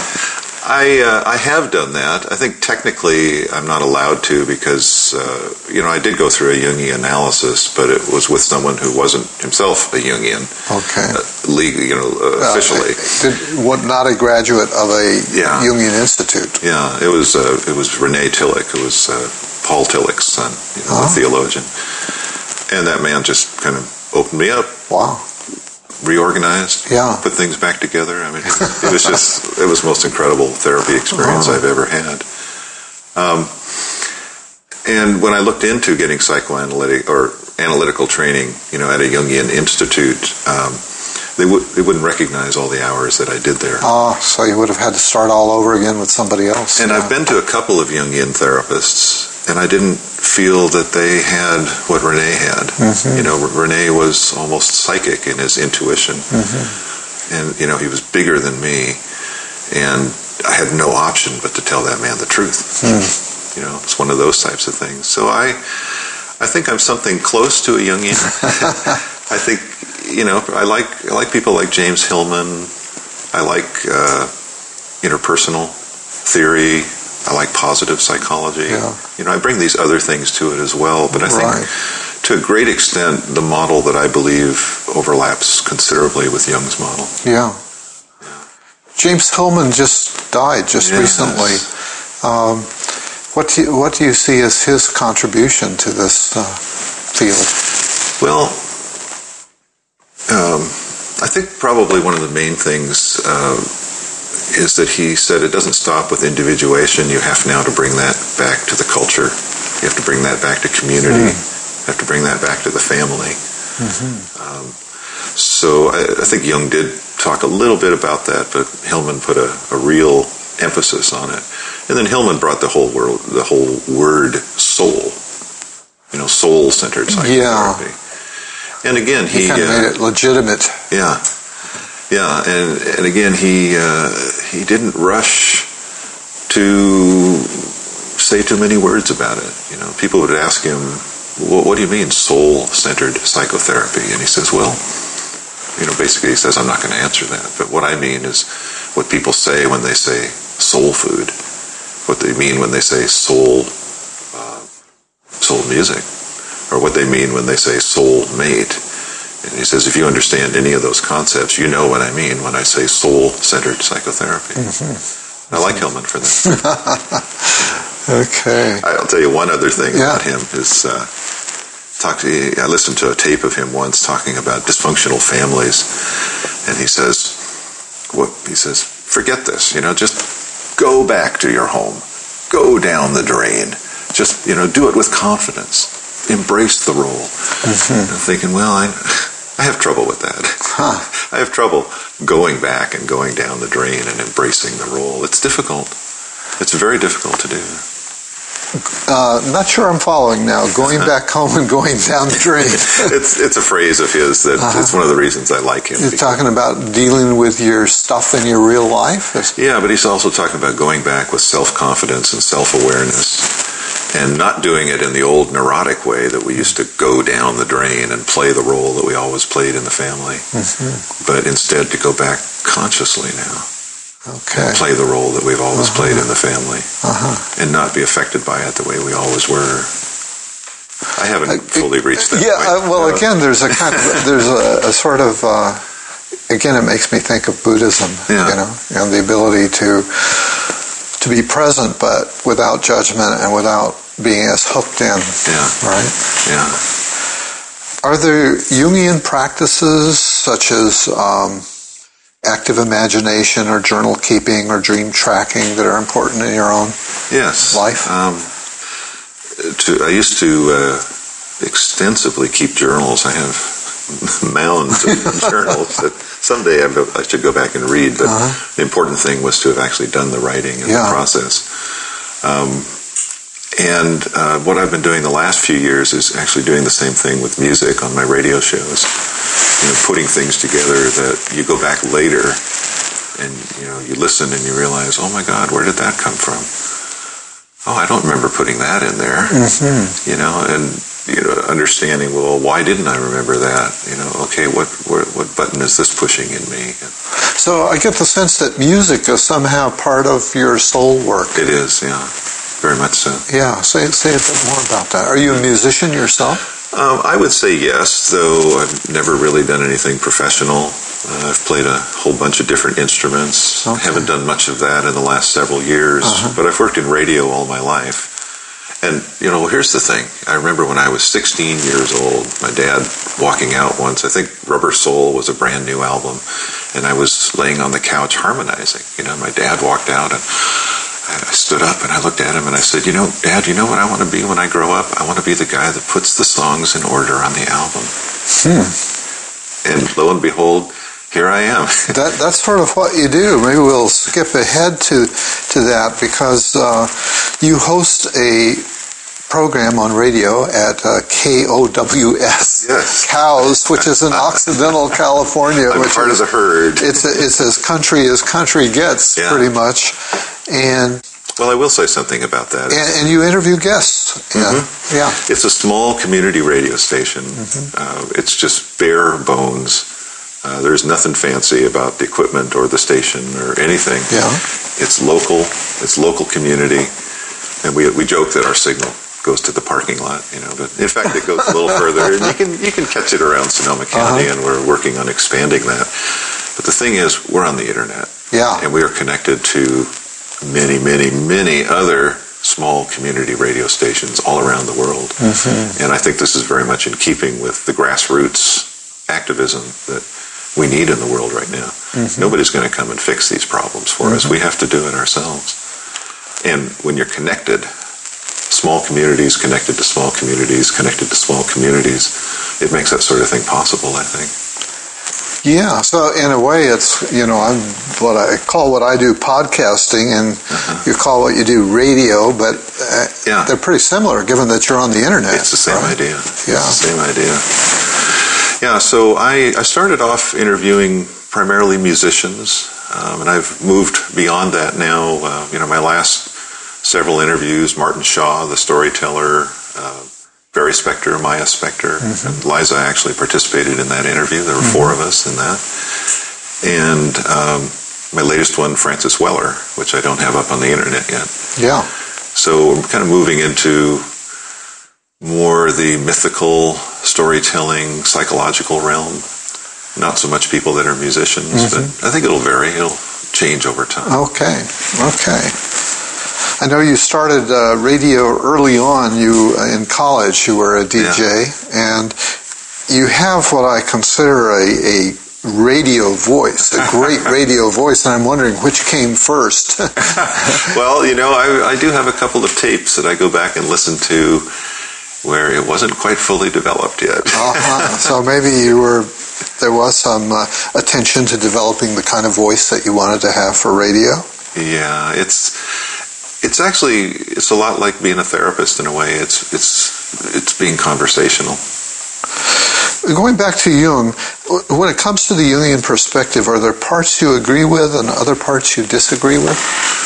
S3: I have done that. I think technically I'm not allowed to because I did go through a Jungian analysis, but it was with someone who wasn't himself a Jungian.
S1: Okay.
S3: Officially.
S1: Not a graduate of a Jungian institute.
S3: Yeah, it was René Tillich, who was Paul Tillich's son, the theologian, and that man just kind of opened me up.
S1: Wow.
S3: Reorganized, put things back together. I mean, it was the most incredible therapy experience I've ever had. And when I looked into getting psychoanalytic or analytical training, at a Jungian institute, they wouldn't recognize all the hours that I did there.
S1: So you would have had to start all over again with somebody else.
S3: And I've been to a couple of Jungian therapists, and I didn't feel that they had what René had. René was almost psychic in his intuition. And, he was bigger than me. And I had no option but to tell that man the truth. It's one of those types of things. So I think I'm something close to a Jungian. I think, I like people like James Hillman. I like interpersonal theory. I like positive psychology. I bring these other things to it as well, but I think to a great extent the model that I believe overlaps considerably with Jung's model.
S1: Yeah. James Hillman just died recently. What do you see as his contribution to this field?
S3: Well, I think probably one of the main things is that he said it doesn't stop with individuation. You have now to bring that back to the culture. You have to bring that back to community. You have to bring that back to the family. So I think Jung did talk a little bit about that, but Hillman put a real emphasis on it. And then Hillman brought the whole word soul, soul-centered psychotherapy. And again, he
S1: kind of made it legitimate.
S3: Yeah, and again, he didn't rush to say too many words about it. People would ask him, well, what do you mean soul-centered psychotherapy? And he says, well, basically he says, I'm not going to answer that. But what I mean is what people say when they say soul food, what they mean when they say soul music, or what they mean when they say soul mate. And he says, if you understand any of those concepts, you know what I mean when I say soul-centered psychotherapy. Mm-hmm. I like Hillman for that.
S1: Okay.
S3: I'll tell you one other thing about him is I listened to a tape of him once talking about dysfunctional families, and he says, forget this, just go back to your home, go down the drain, just do it with confidence, embrace the role. Mm-hmm. I'm thinking, well, I have trouble with that.
S1: Huh.
S3: I have trouble going back and going down the drain and embracing the role. It's difficult. It's very difficult to do.
S1: Not sure I'm following now. Going back home and going down the drain.
S3: It's a phrase of his that it's one of the reasons I like him.
S1: You're talking about dealing with your stuff in your real life?
S3: Yeah, but he's also talking about going back with self-confidence and self-awareness and not doing it in the old neurotic way that we used to go down the drain and play the role that we always played in the family, but instead to go back consciously now.
S1: Okay.
S3: And play the role that we've always played in the family, and not be affected by it the way we always were. I haven't fully reached that point.
S1: Again, there's a kind of there's a sort of again, it makes me think of Buddhism. And the ability to be present, but without judgment and without being as hooked in.
S3: Yeah.
S1: Right.
S3: Yeah.
S1: Are there Jungian practices such as active imagination or journal keeping or dream tracking that are important in your own life?
S3: I used to extensively keep journals. I have mounds of journals that someday I should go back and read, but the important thing was to have actually done the writing and the process. And what I've been doing the last few years is actually doing the same thing with music on my radio shows. Putting things together that you go back later and you listen and you realize, oh my God, where did that come from? Oh, I don't remember putting that in there. And understanding, well, why didn't I remember that? Okay, what button is this pushing in me?
S1: So I get the sense that music is somehow part of your soul work.
S3: It is, yeah. Very much so.
S1: Yeah, say a bit more about that. Are you a musician yourself?
S3: I would say yes, though I've never really done anything professional. I've played a whole bunch of different instruments. Okay. Haven't done much of that in the last several years, but I've worked in radio all my life. And, here's the thing. I remember when I was 16 years old, my dad walking out once, I think Rubber Soul was a brand new album, and I was laying on the couch harmonizing. My dad walked out, and I stood up and I looked at him and I said, Dad, you know what I want to be when I grow up? I want to be the guy that puts the songs in order on the album. And lo and behold, here I am.
S1: That's sort of what you do. Maybe we'll skip ahead to that because you host a program on radio at KOWS, Cows, which is in Occidental California.
S3: I'm part of the herd.
S1: It's as country gets, pretty much. And
S3: well, I will say something about that.
S1: And you interview guests. Yeah.
S3: It's a small community radio station. It's just bare bones. There's nothing fancy about the equipment or the station or anything.
S1: Yeah.
S3: It's local. It's local community. And we joke that our signal goes to the parking lot, but in fact it goes a little further, and you can catch it around Sonoma County, and we're working on expanding that. But the thing is, we're on the internet, and we are connected to many, many, many other small community radio stations all around the world, and I think this is very much in keeping with the grassroots activism that we need in the world right now. Nobody's going to come and fix these problems for us. We have to do it ourselves. And when you're connected, small communities connected to small communities, connected to small communities, it makes that sort of thing possible, I think.
S1: Yeah, so in a way it's, I'm what I call what I do podcasting, and you call what you do radio, but they're pretty similar given that you're on the internet.
S3: It's the same idea.
S1: Yeah.
S3: It's the same idea. Yeah, so I started off interviewing primarily musicians, And I've moved beyond that now. My last several interviews, Martin Shaw, the storyteller, Barry Spector, Maya Spector, and Liza actually participated in that interview. There were four of us in that. And my latest one, Francis Weller, which I don't have up on the internet yet.
S1: Yeah.
S3: So I'm kind of moving into more the mythical, storytelling, psychological realm. Not so much people that are musicians, but I think it'll vary. It'll change over time.
S1: Okay. I know you started radio early on. In college, you were a DJ, and you have what I consider a radio voice, a great radio voice, and I'm wondering which came first.
S3: Well, I do have a couple of tapes that I go back and listen to where it wasn't quite fully developed yet.
S1: So maybe there was some attention to developing the kind of voice that you wanted to have for radio?
S3: Yeah, it's actually a lot like being a therapist in a way. It's being conversational.
S1: Going back to Jung, when it comes to the Jungian perspective, are there parts you agree with and other parts you disagree with?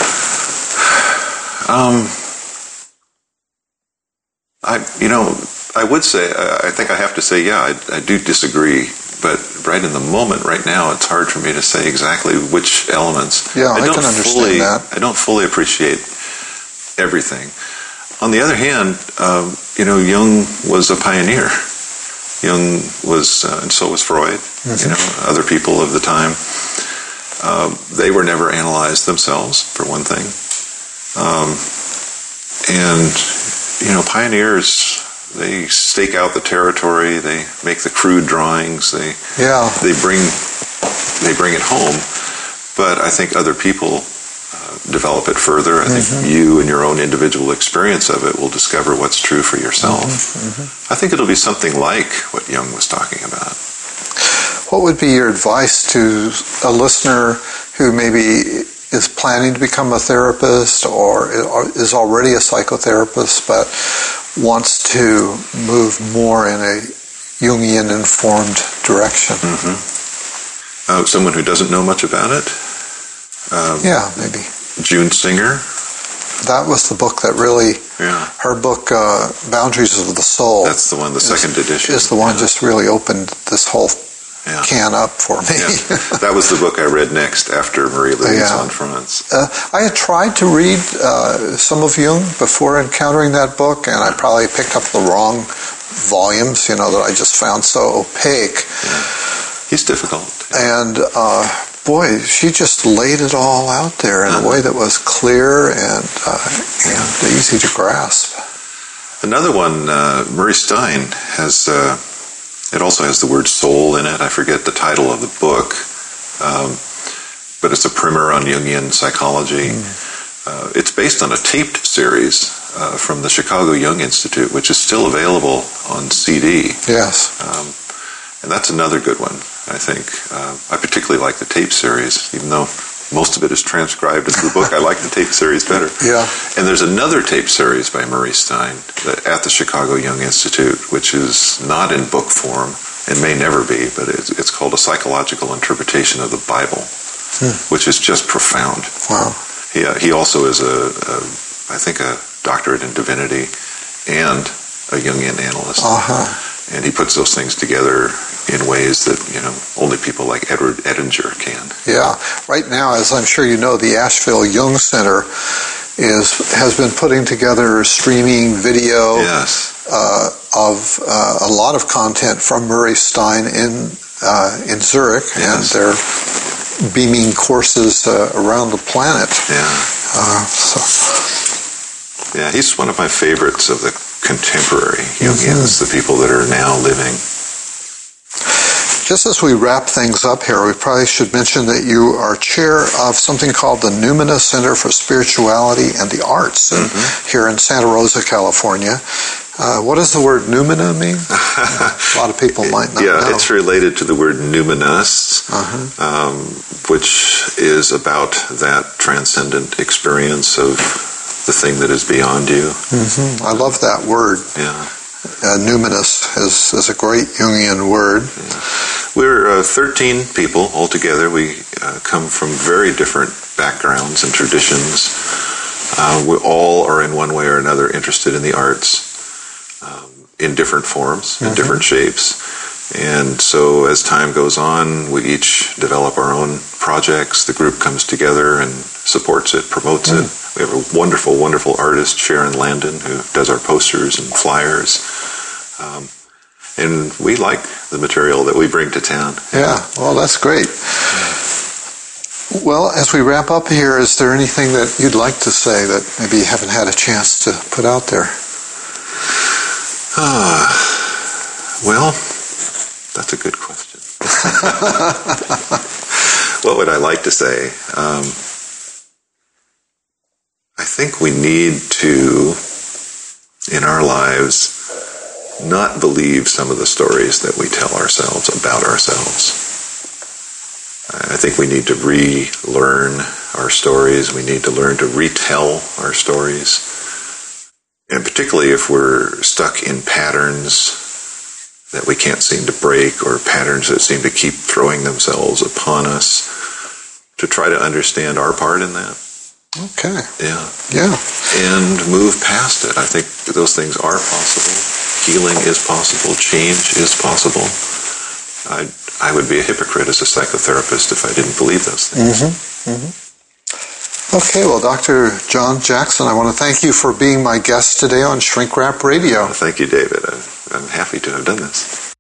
S3: I would say, I think I have to say, I do disagree. But right in the moment, right now, it's hard for me to say exactly which elements.
S1: Yeah, I can understand that.
S3: I don't fully appreciate everything. On the other hand, Jung was a pioneer. Jung was, and so was Freud, other people of the time. They were never analyzed themselves, for one thing. Pioneers, they stake out the territory, they make the crude drawings, they bring it home. But I think other people develop it further. I think you and your own individual experience of it will discover what's true for yourself. I think it'll be something like what Jung was talking about.
S1: What would be your advice to a listener who maybe is planning to become a therapist or is already a psychotherapist but wants to move more in a Jungian-informed direction?
S3: Someone who doesn't know much about it?
S1: Maybe.
S3: June Singer?
S1: That was the book that really, her book, Boundaries of the Soul.
S3: That's the one, the second edition.
S1: Is the one just really opened this whole can up for me.
S3: That was the book I read next after Marie-Louise on France.
S1: I had tried to read some of Jung before encountering that book, and I probably picked up the wrong volumes, that I just found so opaque.
S3: He's difficult.
S1: And boy, she just laid it all out there in a way that was clear and easy to grasp.
S3: Another one, Murray Stein, has... it also has the word soul in it. I forget the title of the book, but it's a primer on Jungian psychology. It's based on a taped series from the Chicago Jung Institute, which is still available on CD.
S1: Yes.
S3: And that's another good one, I think. I particularly like the tape series, even though most of it is transcribed into the book. I like the tape series better.
S1: Yeah.
S3: And there's another tape series by Murray Stein at the Chicago Jung Institute, which is not in book form and may never be, but it's called A Psychological Interpretation of the Bible, which is just profound.
S1: Wow.
S3: He also is I think a doctorate in divinity and a Jungian analyst. And he puts those things together in ways that, only people like Edward Edinger can. Yeah.
S1: Right now, as I'm sure you know, the Asheville Jung Center has been putting together streaming video of a lot of content from Murray Stein in Zurich, and they're beaming courses around the planet.
S3: He's one of my favorites of the contemporary Jungians, the people that are now living.
S1: Just as we wrap things up here, we probably should mention that you are chair of something called the Numina Center for Spirituality and the Arts here in Santa Rosa, California. What does the word Numina mean? A lot of people might not know.
S3: It's related to the word numinous, which is about that transcendent experience of the thing that is beyond you.
S1: I love that word. Numinous is a great Jungian word.
S3: We're 13 people altogether. We come from very different backgrounds and traditions. We all are in one way or another interested in the arts in different forms, in different shapes. And so as time goes on, we each develop our own projects. The group comes together and supports it, promotes it. We have a wonderful, wonderful artist, Sharon Landon, who does our posters and flyers. And we like the material that we bring to town.
S1: Yeah, well, that's great. Well, as we wrap up here, is there anything that you'd like to say that maybe you haven't had a chance to put out there?
S3: Well, that's a good question. What would I like to say? I think we need to, in our lives, not believe some of the stories that we tell ourselves about ourselves. I think we need to relearn our stories. We need to learn to retell our stories. And particularly if we're stuck in patterns that we can't seem to break, or patterns that seem to keep throwing themselves upon us, to try to understand our part in that.
S1: Okay.
S3: Yeah.
S1: Yeah.
S3: And move past it. I think those things are possible. Healing is possible. Change is possible. I would be a hypocrite as a psychotherapist if I didn't believe those things.
S1: Okay, well, Dr. John Jackson, I want to thank you for being my guest today on Shrink Wrap Radio.
S3: Well, thank you, David. I'm happy to have done this.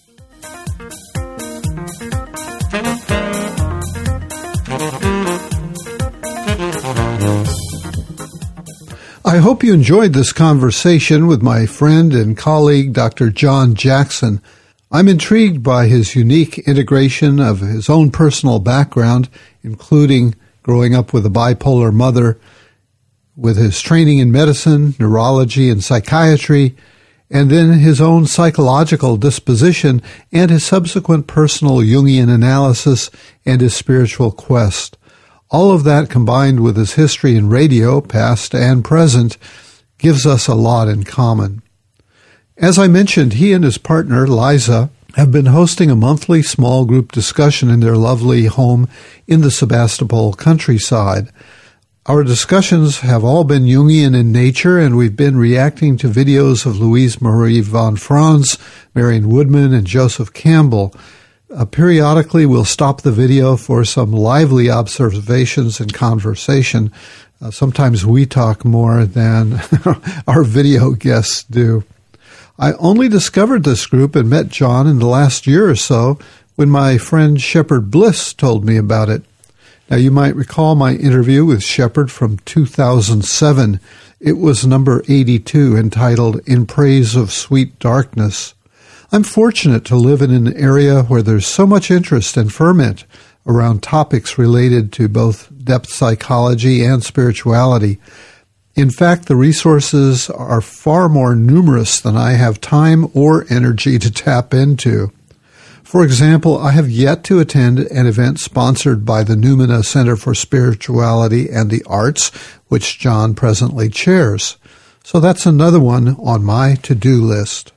S4: I hope you enjoyed this conversation with my friend and colleague, Dr. John Jackson. I'm intrigued by his unique integration of his own personal background, including growing up with a bipolar mother, with his training in medicine, neurology, and psychiatry, and then his own psychological disposition and his subsequent personal Jungian analysis and his spiritual quest. All of that combined with his history in radio, past and present, gives us a lot in common. As I mentioned, he and his partner, Liza, have been hosting a monthly small group discussion in their lovely home in the Sebastopol countryside. Our discussions have all been Jungian in nature, and we've been reacting to videos of Louise Marie von Franz, Marion Woodman, and Joseph Campbell. Periodically, we'll stop the video for some lively observations and conversation. Sometimes we talk more than our video guests do. I only discovered this group and met John in the last year or so when my friend Shepard Bliss told me about it. Now, you might recall my interview with Shepard from 2007. It was number 82, entitled In Praise of Sweet Darkness. I'm fortunate to live in an area where there's so much interest and ferment around topics related to both depth psychology and spirituality. In fact, the resources are far more numerous than I have time or energy to tap into. For example, I have yet to attend an event sponsored by the Numina Center for Spirituality and the Arts, which John presently chairs. So that's another one on my to-do list.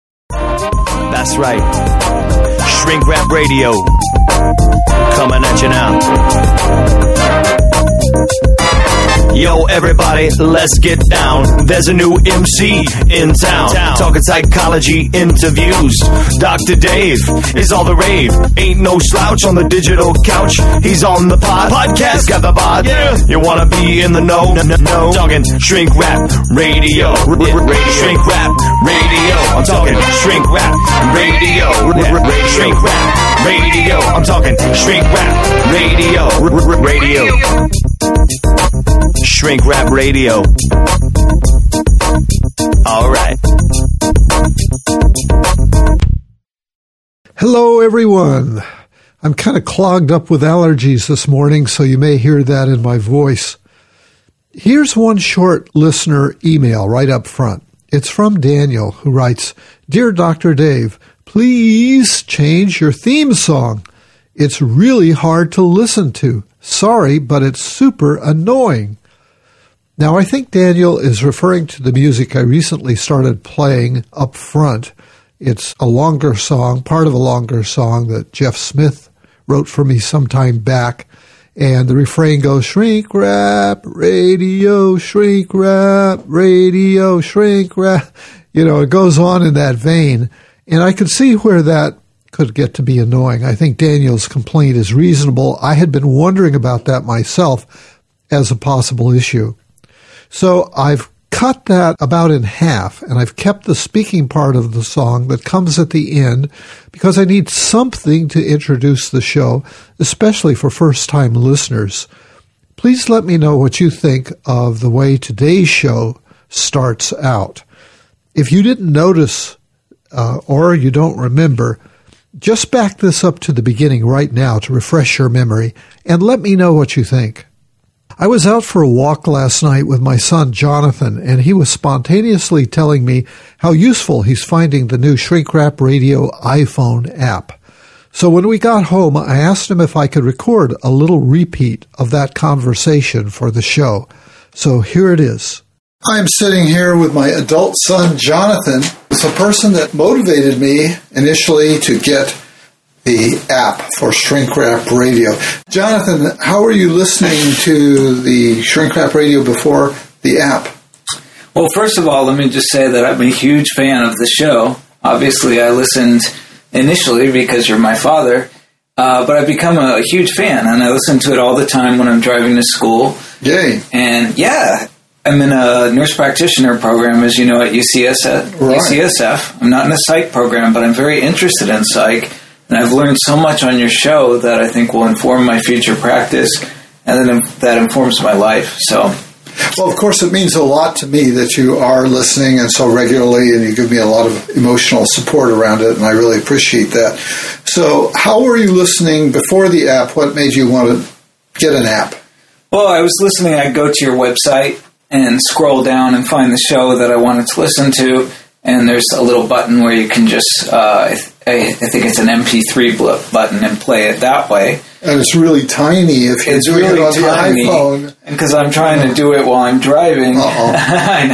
S2: That's right. Shrink Wrap Radio. Coming at you now. Yo, everybody, let's get down. There's a new MC in town. Talking psychology interviews. Dr. Dave is all the rave. Ain't no slouch on the digital couch. He's on the podcast. Got the bod. Yeah. You wanna be in the know? No. Talking Shrink Wrap Radio. Shrink Wrap Radio. I'm talking Shrink Wrap Radio. Shrink Wrap Radio. I'm talking Shrink Wrap Radio. Shrink Wrap Radio. All right.
S4: Hello, everyone. I'm kind of clogged up with allergies this morning, so you may hear that in my voice. Here's one short listener email right up front. It's from Daniel, who writes, Dear Dr. Dave, please change your theme song. It's really hard to listen to. Sorry, but it's super annoying. Now, I think Daniel is referring to the music I recently started playing up front. It's a longer song, part of a longer song that Jeff Smith wrote for me some time back. And the refrain goes, shrink wrap, radio, shrink wrap, radio, shrink wrap. You know, it goes on in that vein. And I could see where that could get to be annoying. I think Daniel's complaint is reasonable. I had been wondering about that myself as a possible issue. So I've cut that about in half, and I've kept the speaking part of the song that comes at the end because I need something to introduce the show, especially for first-time listeners. Please let me know what you think of the way today's show starts out. If you didn't notice or you don't remember, just back this up to the beginning right now to refresh your memory, and let me know what you think. I was out for a walk last night with my son Jonathan, and he was spontaneously telling me how useful he's finding the new Shrink Rap Radio iPhone app. So when we got home, I asked him if I could record a little repeat of that conversation for the show. So here it is. I'm sitting here with my adult son Jonathan. It's a person that motivated me initially to get the app for Shrink Rap Radio. Jonathan, how are you listening to the Shrink Rap Radio before the app?
S5: Well, first of all, let me just say that I'm a huge fan of the show. Obviously, I listened initially because you're my father, but I've become a huge fan, and I listen to it all the time when I'm driving to school.
S1: Yay.
S5: And, yeah, I'm in a nurse practitioner program, as you know, at UCSF.
S1: Right.
S5: UCSF. I'm not in a psych program, but I'm very interested in psych. And I've learned so much on your show that I think will inform my future practice, and then that informs my life. So,
S1: well, of course, it means a lot to me that you are listening and so regularly, and you give me a lot of emotional support around it, and I really appreciate that. So how were you listening before the app? What made you want to get an app?
S5: Well, I was listening. I'd go to your website and scroll down and find the show that I wanted to listen to, and there's a little button where you can just, I think it's an MP3 button, and play it that way.
S1: And it's really tiny if you're doing
S5: really
S1: it on
S5: tiny,
S1: the iPhone.
S5: And because I'm trying to do it while I'm driving, I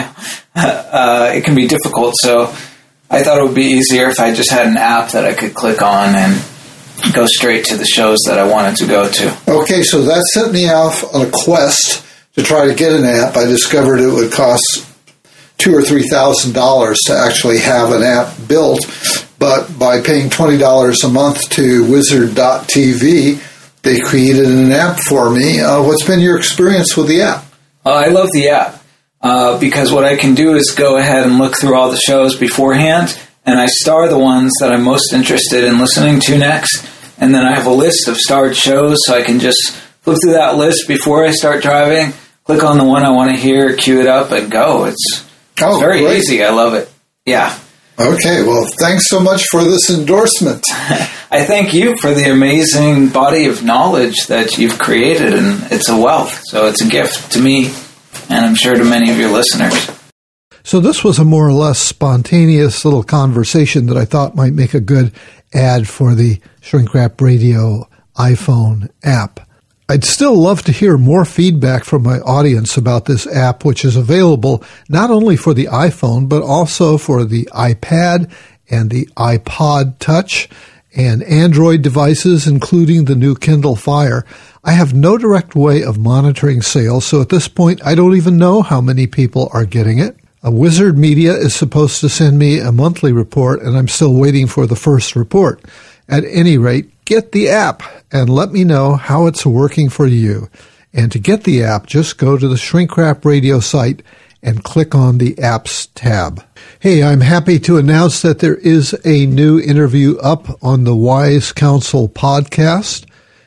S5: know, it can be difficult. So I thought it would be easier if I just had an app that I could click on and go straight to the shows that I wanted to go to.
S1: Okay, so that set me off on a quest to try to get an app. I discovered it would cost $2,000 or $3,000 to actually have an app built, but by paying $20 a month to Wizard.tv, they created an app for me. What's been your experience with the app?
S5: I love the app because what I can do is go ahead and look through all the shows beforehand, and I star the ones that I'm most interested in listening to next, and then I have a list of starred shows, so I can just flip through that list before I start driving, click on the one I want to hear, cue it up, and go. It's very
S1: great.
S5: easy. I love it. Yeah.
S1: Okay, well, thanks so much for this endorsement.
S5: I thank you for the amazing body of knowledge that you've created, and it's a wealth. So it's a gift to me, and I'm sure to many of your listeners.
S4: So this was a more or less spontaneous little conversation that I thought might make a good ad for the Shrink Rap Radio iPhone app. I'd still love to hear more feedback from my audience about this app, which is available not only for the iPhone, but also for the iPad and the iPod Touch and Android devices, including the new Kindle Fire. I have no direct way of monitoring sales, so at this point, I don't even know how many people are getting it. Wizard Media is supposed to send me a monthly report, and I'm still waiting for the first report. At any rate, get the app and let me know how it's working for you. And to get the app, just go to the Shrink Rap Radio site and click on the Apps tab. Hey, I'm happy to announce that there is a new interview up on the Wise Counsel podcast,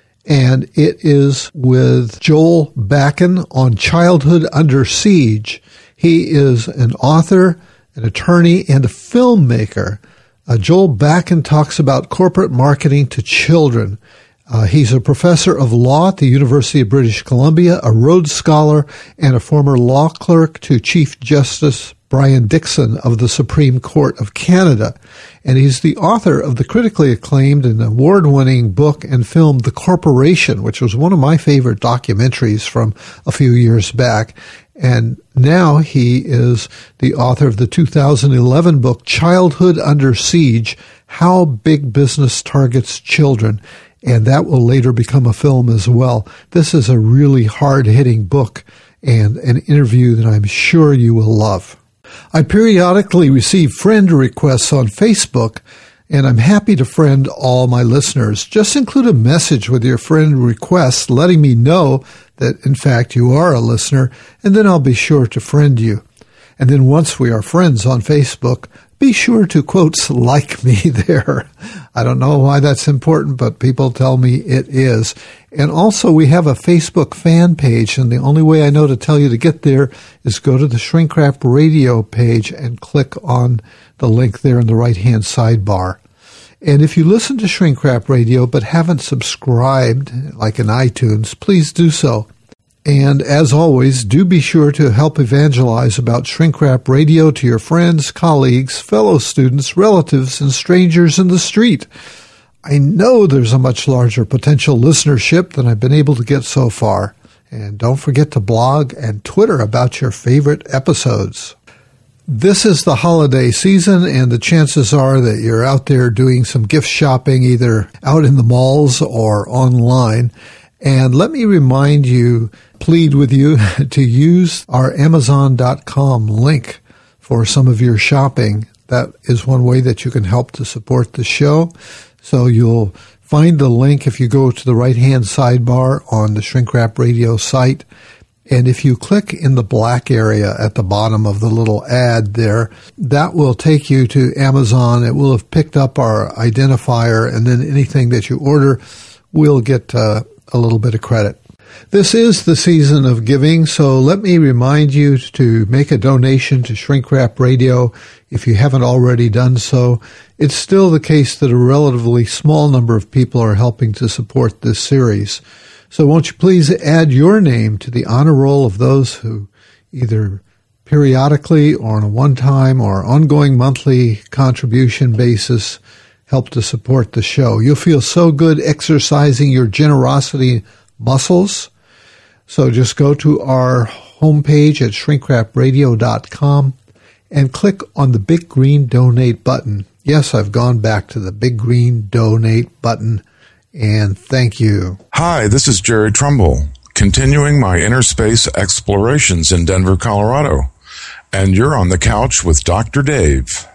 S4: and it is with Joel Bakken on Childhood Under Siege. He is an author, an attorney, and a filmmaker. Joel Bakken talks about corporate marketing to children. He's a professor of law at the University of British Columbia, a Rhodes Scholar, and a former law clerk to Chief Justice Brian Dixon of the Supreme Court of Canada. And he's the author of the critically acclaimed and award-winning book and film The Corporation, which was one of my favorite documentaries from a few years back. And now he is the author of the 2011 book, Childhood Under Siege, How Big Business Targets Children. And that will later become a film as well. This is a really hard-hitting book and an interview that I'm sure you will love. I periodically receive friend requests on Facebook, and I'm happy to friend all my listeners. Just include a message with your friend request letting me know that, in fact, you are a listener, and then I'll be sure to friend you. And then once we are friends on Facebook, be sure to, quotes, like me there. I don't know why that's important, but people tell me it is. And also, we have a Facebook fan page, and the only way I know to tell you to get there is go to the Shrink Rap Radio page and click on the link there in the right-hand sidebar. And if you listen to Shrink Rap Radio but haven't subscribed, like in iTunes, please do so. And as always, do be sure to help evangelize about Shrink Rap Radio to your friends, colleagues, fellow students, relatives, and strangers in the street. I know there's a much larger potential listenership than I've been able to get so far. And don't forget to blog and Twitter about your favorite episodes. This is the holiday season, and the chances are that you're out there doing some gift shopping, either out in the malls or online. And let me remind you, plead with you to use our Amazon.com link for some of your shopping. That is one way that you can help to support the show. So you'll find the link if you go to the right-hand sidebar on the Shrink Rap Radio site. And if you click in the black area at the bottom of the little ad there, that will take you to Amazon. It will have picked up our identifier, and then anything that you order will get a little bit of credit. This is the season of giving, so let me remind you to make a donation to Shrink Rap Radio if you haven't already done so. It's still the case that a relatively small number of people are helping to support this series. So won't you please add your name to the honor roll of those who either periodically or on a one-time or ongoing monthly contribution basis help to support the show. You'll feel so good exercising your generosity muscles. So just go to our homepage at shrinkrapradio.com and click on the big green donate button. Yes, I've gone back to the big green donate button, and thank you.
S6: Hi, this is Jerry Trumbull, continuing my inner space explorations in Denver, Colorado. And you're on the couch with Dr. Dave.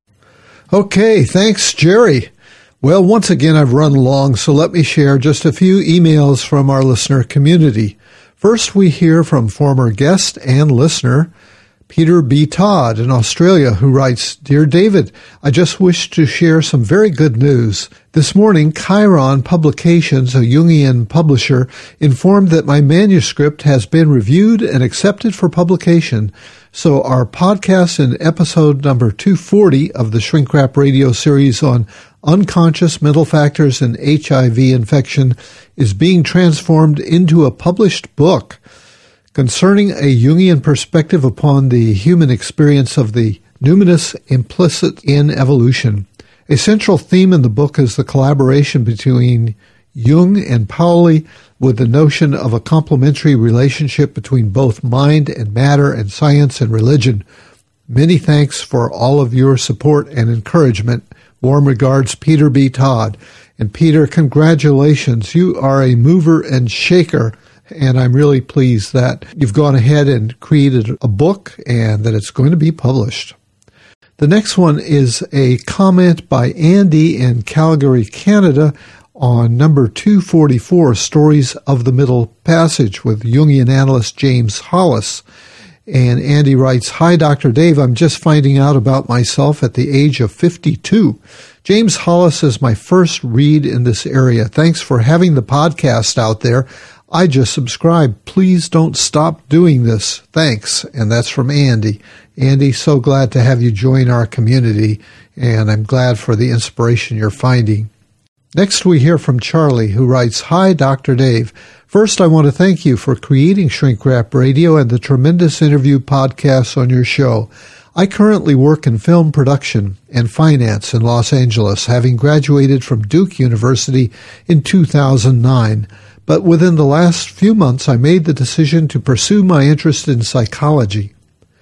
S4: Okay, thanks, Jerry. Well, once again, I've run long, so let me share just a few emails from our listener community. First, we hear from former guest and listener Peter B. Todd in Australia, who writes, Dear David, I just wish to share some very good news. This morning, Chiron Publications, a Jungian publisher, informed that my manuscript has been reviewed and accepted for publication. So our podcast in episode number 240 of the Shrink Rap Radio series on unconscious mental factors in HIV infection is being transformed into a published book concerning a Jungian perspective upon the human experience of the numinous implicit in evolution. A central theme in the book is the collaboration between Jung and Pauli with the notion of a complementary relationship between both mind and matter and science and religion. Many thanks for all of your support and encouragement. Warm regards, Peter B. Todd. And Peter, congratulations. You are a mover and shaker. And I'm really pleased that you've gone ahead and created a book and that it's going to be published. The next one is a comment by Andy in Calgary, Canada on number 244, Stories of the Middle Passage with Jungian analyst James Hollis. And Andy writes, Hi, Dr. Dave. I'm just finding out about myself at the age of 52. James Hollis is my first read in this area. Thanks for having the podcast out there. I just subscribed. Please don't stop doing this. Thanks. And that's from Andy. Andy, so glad to have you join our community, and I'm glad for the inspiration you're finding. Next, we hear from Charlie, who writes, Hi, Dr. Dave. First, I want to thank you for creating Shrink Rap Radio and the tremendous interview podcasts on your show. I currently work in film production and finance in Los Angeles, having graduated from Duke University in 2009. but within the last few months I made the decision to pursue my interest in psychology.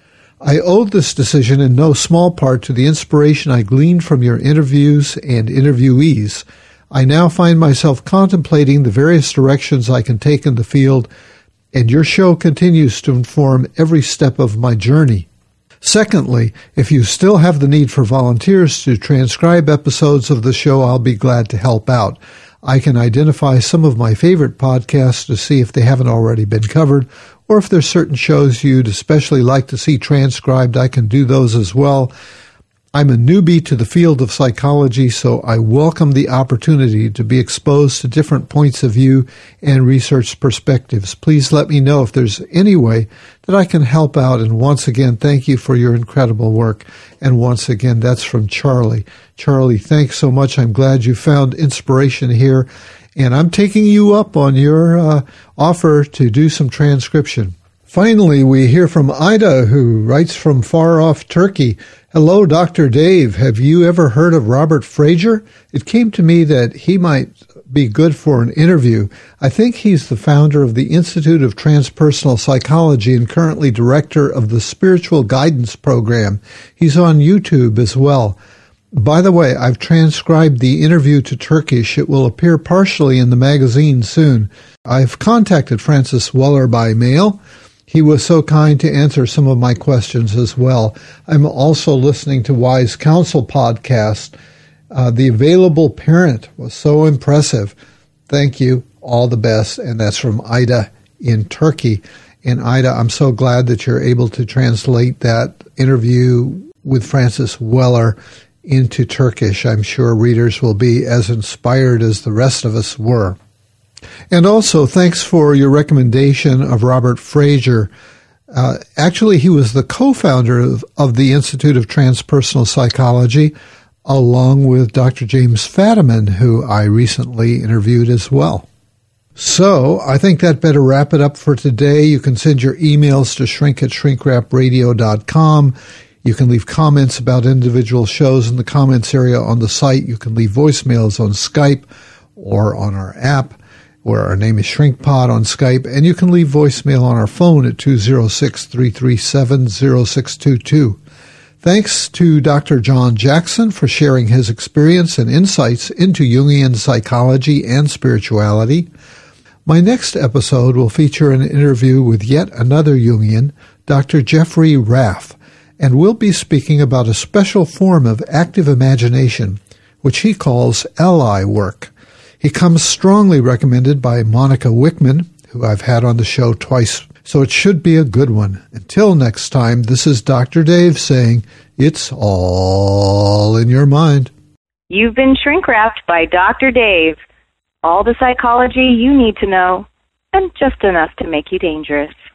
S4: I owed this decision in no small part to the inspiration I gleaned from your interviews and interviewees. I now find myself contemplating the various directions I can take in the field, and your show continues to inform every step of my journey. Secondly, if you still have the need for volunteers to transcribe episodes of the show, I'll be glad to help out. I can identify some of my favorite podcasts to see if they haven't already been covered, or if there's certain shows you'd especially like to see transcribed, I can do those as well. I'm a newbie to the field of psychology, so I welcome the opportunity to be exposed to different points of view and research perspectives. Please let me know if there's any way that I can help out. And once again, thank you for your incredible work. And once again, that's from Charlie. Charlie, thanks so much. I'm glad you found inspiration here. And I'm taking you up on your offer to do some transcription. Finally, we hear from Ida, who writes from far-off Turkey. Hello, Dr. Dave. Have you ever heard of Robert Frazier? It came to me that he might be good for an interview. I think he's the founder of the Institute of Transpersonal Psychology and currently director of the Spiritual Guidance Program. He's on YouTube as well. By the way, I've transcribed the interview to Turkish. It will appear partially in the magazine soon. I've contacted Francis Weller by mail. He was so kind to answer some of my questions as well. I'm also listening to Wise Counsel podcast. The Available Parent was so impressive. Thank you. All the best. And that's from Ida in Turkey. And Ida, I'm so glad that you're able to translate that interview with Francis Weller into Turkish. I'm sure readers will be as inspired as the rest of us were. And also, thanks for your recommendation of Robert Frazier. Actually, he was the co-founder of the Institute of Transpersonal Psychology, along with Dr. James Fadiman, who I recently interviewed as well. So, I think that better wrap it up for today. You can send your emails to shrink@shrinkrapradio.com. You can leave comments about individual shows in the comments area on the site. You can leave voicemails on Skype or on our app, where our name is ShrinkPod on Skype, and you can leave voicemail on our phone at 206-337-0622. Thanks to Dr. John Jackson for sharing his experience and insights into Jungian psychology and spirituality. My next episode will feature an interview with yet another Jungian, Dr. Jeffrey Raff, and we'll be speaking about a special form of active imagination, which he calls ally work. He comes strongly recommended by Monica Wickman, who I've had on the show twice, so it should be a good one. Until next time, this is Dr. Dave saying, it's all in your mind.
S7: You've been shrink-wrapped by Dr. Dave. All the psychology you need to know, and just enough to make you dangerous.